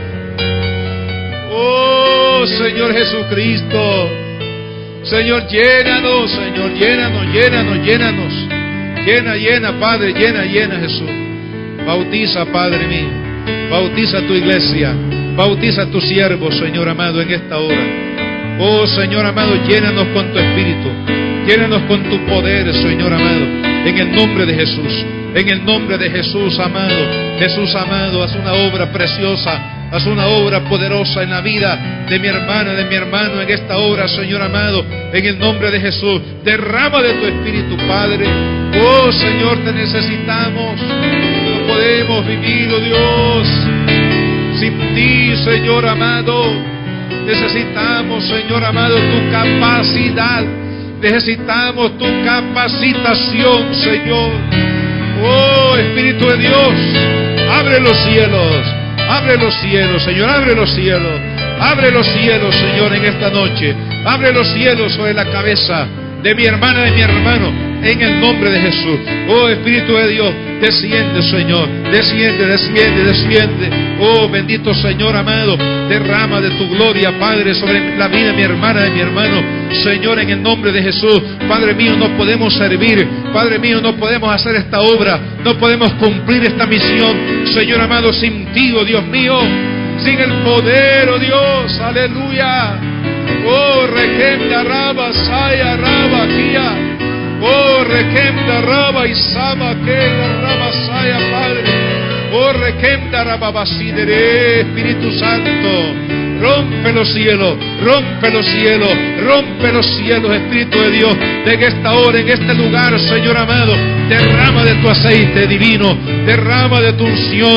Oh, Señor Jesucristo. Señor, llénanos, Señor, llénanos, llénanos, llénanos. Llena, llena, Padre, llena, llena, Jesús. Bautiza, Padre mío. Bautiza tu iglesia. Bautiza a tus siervos, Señor amado, en esta hora. Oh, Señor amado, llénanos con tu Espíritu. Llénanos con tu poder, Señor amado, en el nombre de Jesús. En el nombre de Jesús, amado. Jesús amado, haz una obra preciosa, haz una obra poderosa en la vida de mi hermana, de mi hermano, en esta hora, Señor amado, en el nombre de Jesús. Derrama de tu Espíritu, Padre. Oh, Señor, te necesitamos. No podemos vivir, oh Dios, sin ti, Señor amado. Necesitamos, Señor amado, tu capacidad. Necesitamos tu capacitación, Señor. Oh, Espíritu de Dios, abre los cielos, Señor, abre los cielos, Señor, en esta noche. Abre los cielos sobre la cabeza de mi hermana, de mi hermano, en el nombre de Jesús. Oh, Espíritu de Dios, desciende, Señor, desciende, desciende, desciende. Oh, bendito Señor amado, derrama de tu gloria, Padre, sobre la vida de mi hermana, de mi hermano, Señor, en el nombre de Jesús. Padre mío, no podemos servir, Padre mío, no podemos hacer esta obra, no podemos cumplir esta misión, Señor amado, sin ti, oh Dios mío, sin el poder, oh Dios, aleluya. Oh, requemda raba, saya raba, kia. Oh, requemda raba y sama, que raba, saya, Padre. Oh, requemda raba, basidere, Espíritu Santo. Rompe los cielos, rompe los cielos, rompe los cielos, Espíritu de Dios, en esta hora, en este lugar, Señor amado. Derrama de tu aceite divino, derrama de tu unción,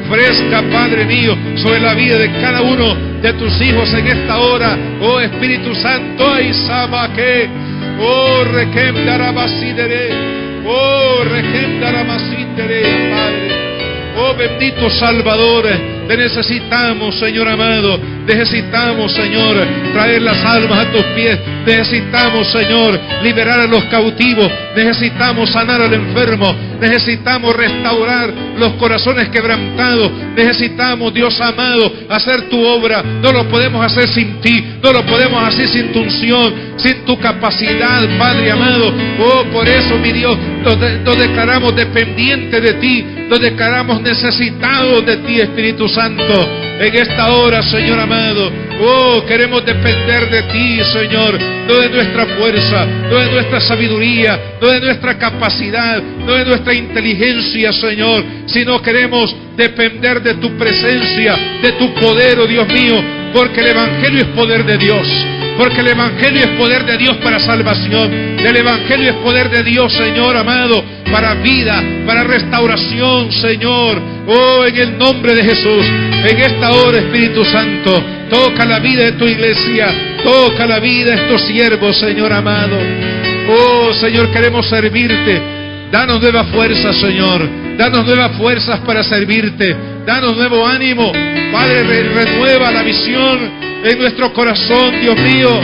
fresca, Padre mío, sobre la vida de cada uno de tus hijos en esta hora. Oh Espíritu Santo, ay Samaque, oh Requemdarabasidere, oh Requemdarabasidere, Padre. Oh bendito Salvador, te necesitamos, Señor amado. Necesitamos, Señor, traer las almas a tus pies. Necesitamos, Señor, liberar a los cautivos. Necesitamos sanar al enfermo. Necesitamos restaurar los corazones quebrantados. Necesitamos, Dios amado, hacer tu obra. No lo podemos hacer sin ti. No lo podemos hacer sin tu unción, sin tu capacidad, Padre amado. Oh, por eso, mi Dios, nos declaramos dependientes de ti. Nos declaramos necesitados de ti, Espíritu Santo. En esta hora, Señor amado, oh, queremos depender de ti, Señor, no de nuestra fuerza, no de nuestra sabiduría, no de nuestra capacidad, no de nuestra inteligencia, Señor, sino queremos depender de tu presencia, de tu poder, oh Dios mío, porque el Evangelio es poder de Dios. Porque el Evangelio es poder de Dios para salvación. El Evangelio es poder de Dios, Señor amado, para vida, para restauración, Señor. Oh, en el nombre de Jesús, en esta hora, Espíritu Santo, toca la vida de tu iglesia, toca la vida de estos siervos, Señor amado. Oh, Señor, queremos servirte. Danos nueva fuerza, Señor. Danos nuevas fuerzas para servirte. Danos nuevo ánimo. Padre, renueva la visión en nuestro corazón, Dios mío.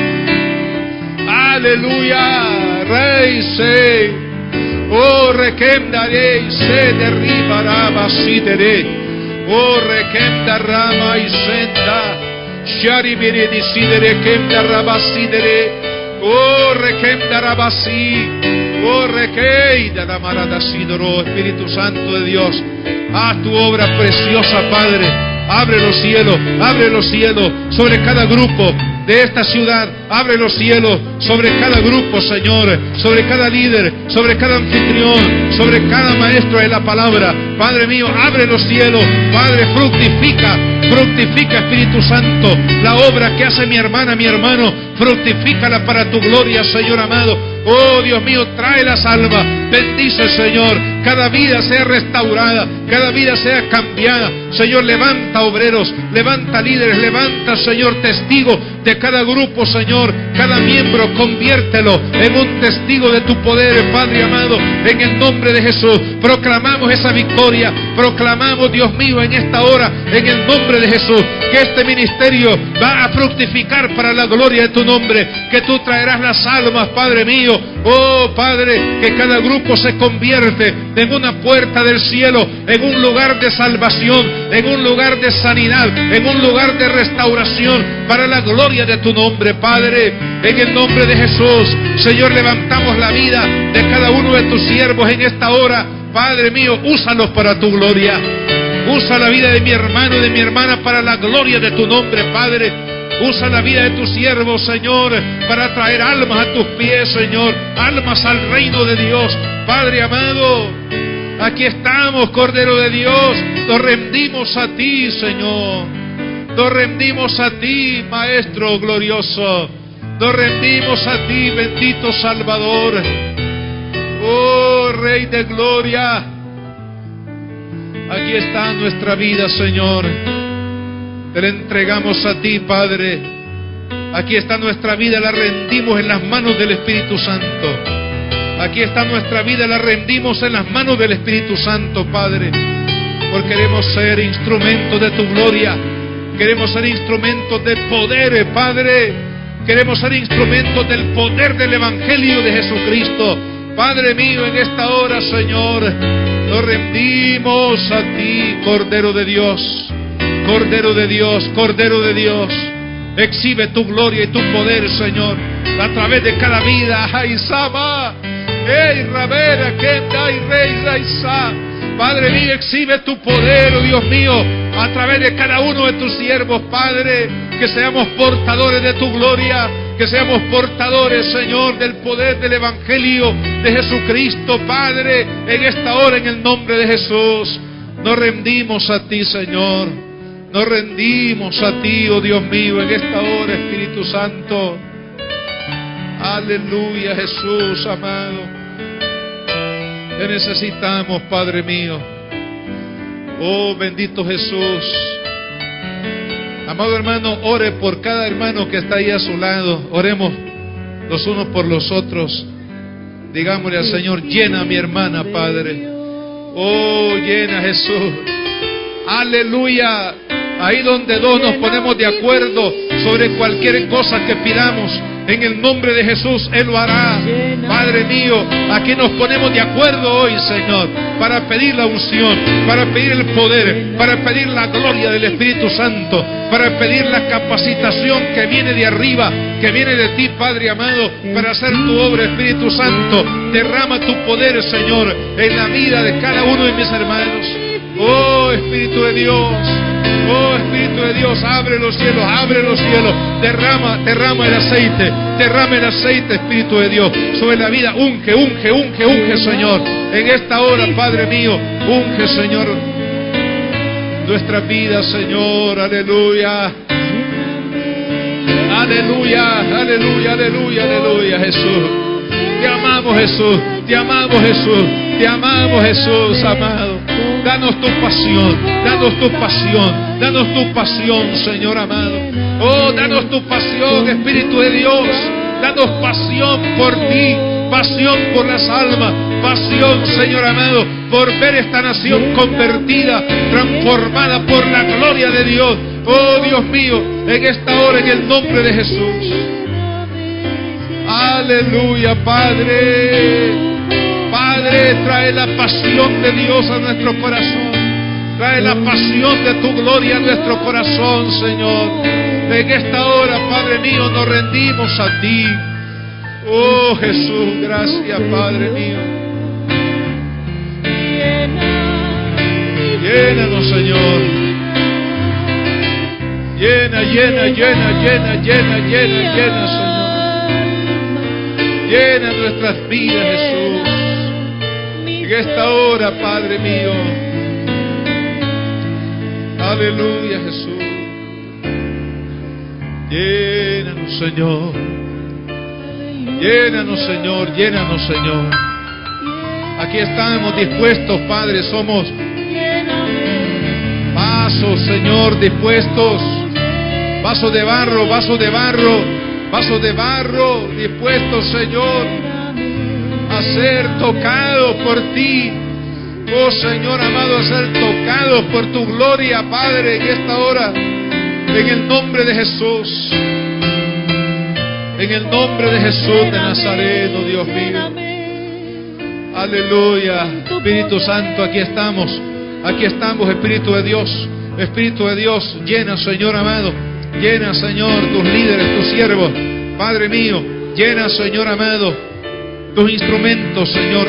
Aleluya. Rey, se. Oh, requemdaré, se derribará, basidere. Oh, requemdarama y senda. Sharibere disidere, quemdarrabasidere. Oh, requemdarabasi. Oh, requeida la maradasidoro. Espíritu Santo de Dios, haz tu obra preciosa, Padre. Abre los cielos sobre cada grupo de esta ciudad. Abre los cielos sobre cada grupo, Señor, sobre cada líder, sobre cada anfitrión, sobre cada maestro de la palabra. Padre mío, abre los cielos. Padre, fructifica, Espíritu Santo, la obra que hace mi hermana, mi hermano, fructifícala para tu gloria, Señor amado. Oh, Dios mío, trae las almas. Bendice, Señor, cada vida sea restaurada, cada vida sea cambiada. Señor, levanta obreros, levanta líderes, levanta, Señor, testigos de cada grupo, Señor. Cada miembro, conviértelo en un testigo de tu poder, Padre amado. En el nombre de Jesús, proclamamos esa victoria. Proclamamos, Dios mío, en esta hora, en el nombre de Jesús, que este ministerio va a fructificar para la gloria de tu nombre. Que tú traerás las almas, Padre mío. Oh, Padre, que cada grupo se convierte en una puerta del cielo, en un lugar de salvación, en un lugar de sanidad, en un lugar de restauración, para la gloria de tu nombre, Padre. En el nombre de Jesús, Señor, levantamos la vida de cada uno de tus siervos en esta hora. Padre mío, úsalos para tu gloria. Usa la vida de mi hermano y de mi hermana para la gloria de tu nombre, Padre. Usa la vida de tus siervos, Señor, para traer almas a tus pies, Señor. Almas al reino de Dios. Padre amado, aquí estamos, Cordero de Dios. Nos rendimos a ti, Señor. Nos rendimos a ti, Maestro glorioso. Nos rendimos a ti, bendito Salvador. Oh, Rey de gloria. Aquí está nuestra vida, Señor. Te la entregamos a ti, Padre. Aquí está nuestra vida, la rendimos en las manos del Espíritu Santo. Aquí está nuestra vida, la rendimos en las manos del Espíritu Santo, Padre. Porque queremos ser instrumentos de tu gloria. Queremos ser instrumentos de poder, Padre. Queremos ser instrumentos del poder del Evangelio de Jesucristo. Padre mío, en esta hora, Señor, nos rendimos a ti, Cordero de Dios. Cordero de Dios, Cordero de Dios, exhibe tu gloria y tu poder, Señor, a través de cada vida. ¡Ay, Sama! ¡Ey, Rabera! ¡Qué ay, Rey, Raisa! Padre mío, exhibe tu poder, oh Dios mío, a través de cada uno de tus siervos, Padre. Que seamos portadores de tu gloria, que seamos portadores, Señor, del poder del Evangelio de Jesucristo, Padre. En esta hora, en el nombre de Jesús, nos rendimos a ti, Señor. Nos rendimos a ti, oh Dios mío, en esta hora, Espíritu Santo. Aleluya, Jesús amado. Te necesitamos, Padre mío. Oh, bendito Jesús. Amado hermano, ore por cada hermano que está ahí a su lado. Oremos los unos por los otros. Digámosle al Señor: llena a mi hermana, Padre. Oh, llena, Jesús. Aleluya. Ahí donde dos nos ponemos de acuerdo sobre cualquier cosa que pidamos, en el nombre de Jesús, Él lo hará. Padre mío, aquí nos ponemos de acuerdo hoy, Señor, para pedir la unción, para pedir el poder, para pedir la gloria del Espíritu Santo, para pedir la capacitación que viene de arriba, que viene de ti, Padre amado, para hacer tu obra, Espíritu Santo. Derrama tu poder, Señor, en la vida de cada uno de mis hermanos. Oh, Espíritu de Dios. Oh, Espíritu de Dios, abre los cielos, derrama el aceite, Espíritu de Dios, sobre la vida. Unge, Señor, en esta hora, Padre mío, unge, Señor, nuestra vida, Señor. Aleluya, Jesús. Te amamos, Jesús, amado. Danos tu pasión, Señor amado. Oh, danos tu pasión, Espíritu de Dios. Danos pasión por ti, pasión por las almas, pasión, Señor amado, por ver esta nación convertida, transformada por la gloria de Dios. Oh, Dios mío, en esta hora, en el nombre de Jesús. Aleluya, Padre. Padre, trae la pasión de Dios a nuestro corazón. Trae la pasión de tu gloria a nuestro corazón, Señor. En esta hora, Padre mío, nos rendimos a ti. Oh, Jesús, gracias, Padre mío. Llénanos, Señor. Llena, Señor. Llena nuestras vidas, Jesús. En esta hora, Padre mío. Aleluya, Jesús. Llénanos, Señor. Llénanos, Señor. Aquí estamos dispuestos, Padre. Somos vasos, Señor, dispuestos. Vaso de barro, dispuestos, Señor, a ser tocados por ti. Oh, Señor amado, a ser tocados por tu gloria, Padre, en esta hora, en el nombre de Jesús. En el nombre de Jesús de Nazareno, Dios mío. Aleluya. Espíritu Santo, aquí estamos, Espíritu de Dios. Espíritu de Dios, llena, Señor amado. Llena, Señor, tus líderes, tus siervos, Padre mío. Llena, Señor amado, tus instrumentos, Señor.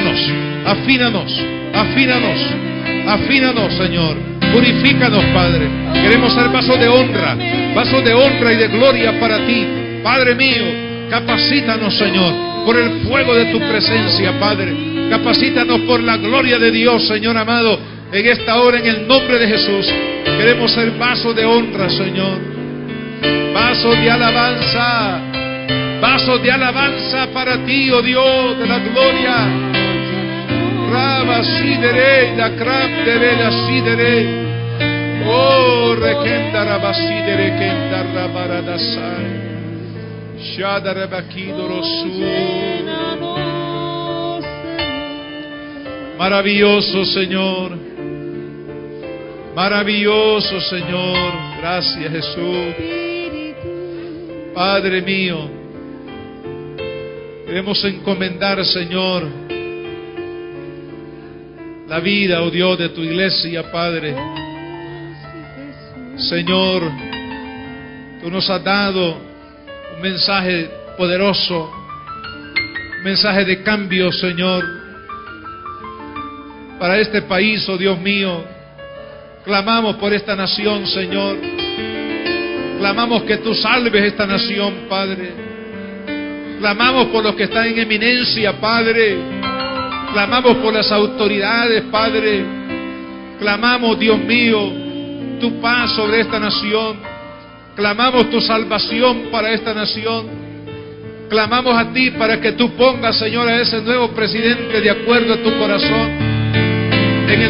Afínanos, Señor. Purifícanos, Padre. Queremos ser vasos de honra y de gloria para ti, Padre mío. Capacítanos, Señor, por el fuego de tu presencia, Padre. Capacítanos por la gloria de Dios, Señor amado. En esta hora, en el nombre de Jesús, queremos ser vasos de honra, Señor. Vasos de alabanza para ti, oh Dios de la gloria. Raba sidere, la cram dere, la sidere. Oh, rekenda rabasidere, kenda rabaradasai. Shadare bakidorosu. Maravilloso, Señor. Maravilloso, Señor. Gracias, Jesús. Padre mío, queremos encomendar, Señor, la vida, oh Dios, de tu iglesia, Padre. Señor, tú nos has dado un mensaje poderoso, un mensaje de cambio, Señor, para este país, oh Dios mío. Clamamos por esta nación, Señor. Clamamos que tú salves esta nación, Padre. Clamamos por los que están en eminencia, Padre. Clamamos por las autoridades, Padre. Clamamos, Dios mío, tu paz sobre esta nación. Clamamos tu salvación para esta nación. Clamamos a ti para que tú pongas, Señor, a ese nuevo presidente de acuerdo a tu corazón. En el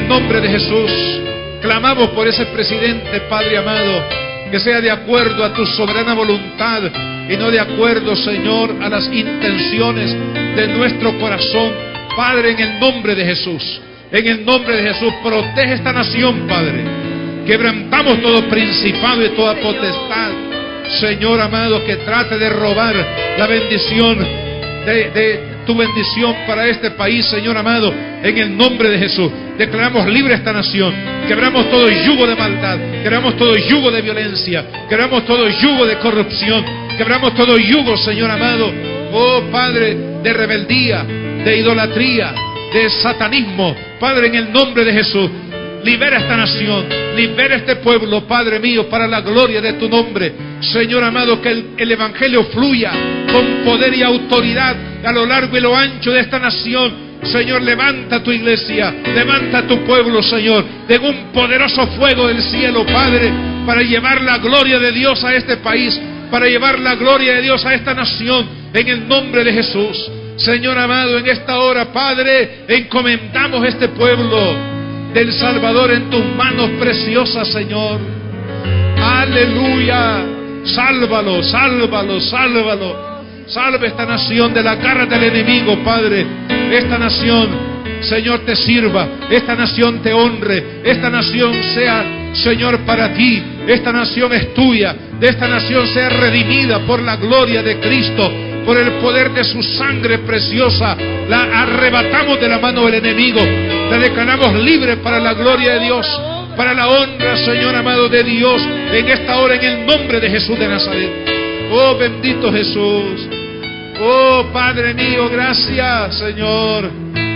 el nombre de Jesús, clamamos por ese presidente, Padre amado, que sea de acuerdo a tu soberana voluntad y no de acuerdo, Señor, a las intenciones de nuestro corazón. Padre, en el nombre de Jesús, en el nombre de Jesús, protege esta nación, Padre. Quebrantamos todo principado y toda potestad, Señor amado, que trate de robar la bendición de tu bendición para este país, Señor amado, en el nombre de Jesús. Declaramos libre esta nación, quebramos todo yugo de maldad, quebramos todo yugo de violencia, quebramos todo yugo de corrupción, quebramos todo yugo, Señor amado, oh Padre, de rebeldía, de idolatría, de satanismo. Padre, en el nombre de Jesús, libera esta nación, libera este pueblo, Padre mío, para la gloria de tu nombre. Señor amado, que el Evangelio fluya con poder y autoridad a lo largo y lo ancho de esta nación. Señor, levanta tu iglesia, levanta tu pueblo, Señor, de un poderoso fuego del cielo, Padre, para llevar la gloria de Dios a este país, para llevar la gloria de Dios a esta nación, en el nombre de Jesús. Señor amado, en esta hora, Padre, encomendamos este pueblo del Salvador en tus manos preciosas, Señor. Aleluya. Sálvalo, sálvalo, sálvalo. Salve esta nación de la garra del enemigo, Padre. Esta nación, Señor, te sirva. Esta nación te honre. Esta nación sea, Señor, para ti. Esta nación es tuya. De esta nación sea redimida por la gloria de Cristo, por el poder de su sangre preciosa. La arrebatamos de la mano del enemigo. La declaramos libre para la gloria de Dios, para la honra, Señor amado, de Dios, en esta hora, en el nombre de Jesús de Nazaret. Oh, bendito Jesús. Oh, Padre mío, gracias, Señor.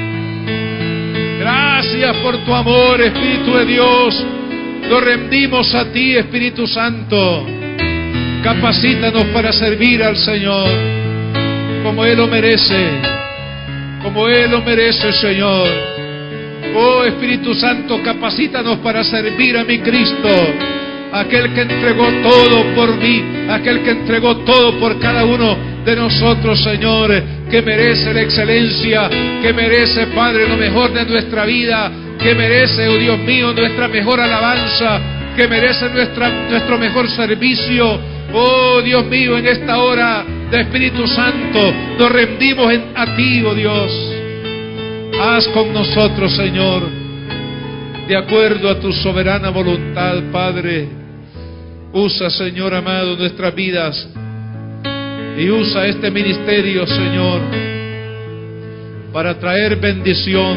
Gracias por tu amor, Espíritu de Dios. Nos rendimos a ti, Espíritu Santo. Capacítanos para servir al Señor como Él lo merece, como Él lo merece, Señor. Oh, Espíritu Santo, capacítanos para servir a mi Cristo, aquel que entregó todo por mí, aquel que entregó todo por cada uno de nosotros, Señor, que merece la excelencia, que merece, Padre, lo mejor de nuestra vida, que merece, oh Dios mío, nuestra mejor alabanza, que merece nuestro mejor servicio. Oh, Dios mío, en esta hora de Espíritu Santo, nos rendimos a ti, oh Dios. Haz con nosotros, Señor, de acuerdo a tu soberana voluntad, Padre. Usa, Señor amado, nuestras vidas y usa este ministerio, Señor, para traer bendición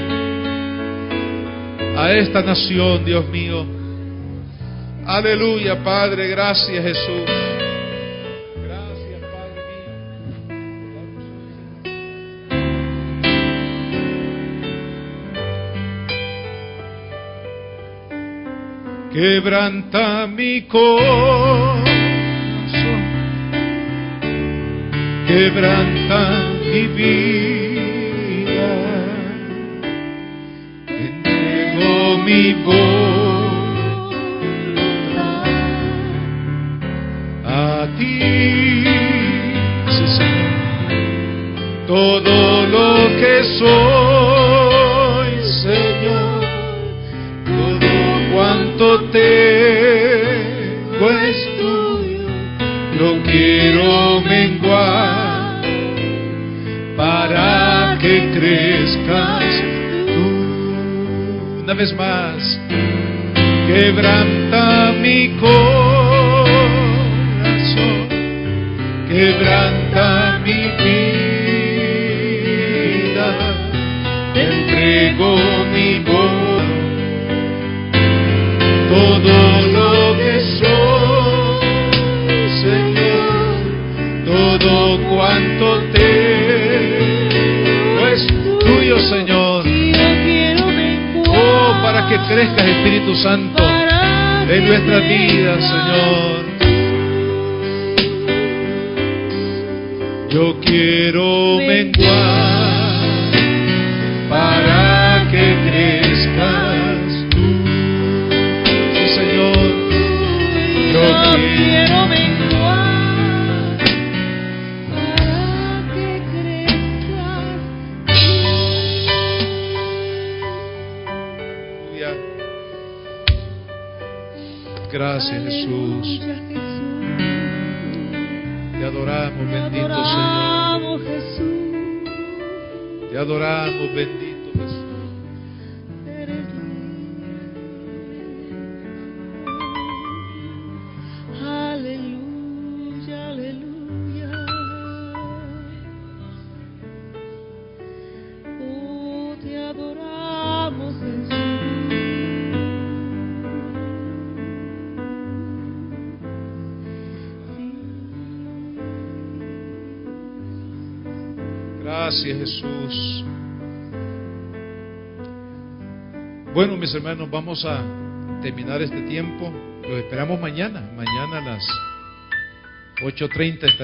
a esta nación, Dios mío. Aleluya, Padre, gracias, Jesús. Gracias, Padre mío. Quebranta mi corazón, quebranta mi vida, entrego mi voluntad a ti, sí, Señor. Todo lo que soy, Señor, todo cuanto tengo es tuyo, lo quiero menguar para que crezcas tú. Una vez más, quebranta mi corazón, quebranta mi vida, te entrego mi voz, todo lo que soy, Señor, todo cuanto tengo es tuyo, Señor. Oh, para que crezcas, Espíritu Santo, en nuestras vidas, Señor. Yo quiero menguar para que crezcas tú. Sí, Señor. Yo quiero menguar para que crezcas tú. Aleluya. Gracias, Jesús. Aleluya, Jesús. Te adoramos, Te bendito adoramos, Señor. Jesús. Te adoramos, bendito Jesús. Eres libre. Aleluya, aleluya. Oh, te adoramos, Jesús. Gracias, Jesús. Bueno, mis hermanos, vamos a terminar este tiempo. Los esperamos mañana. Mañana a las 8:30 estaremos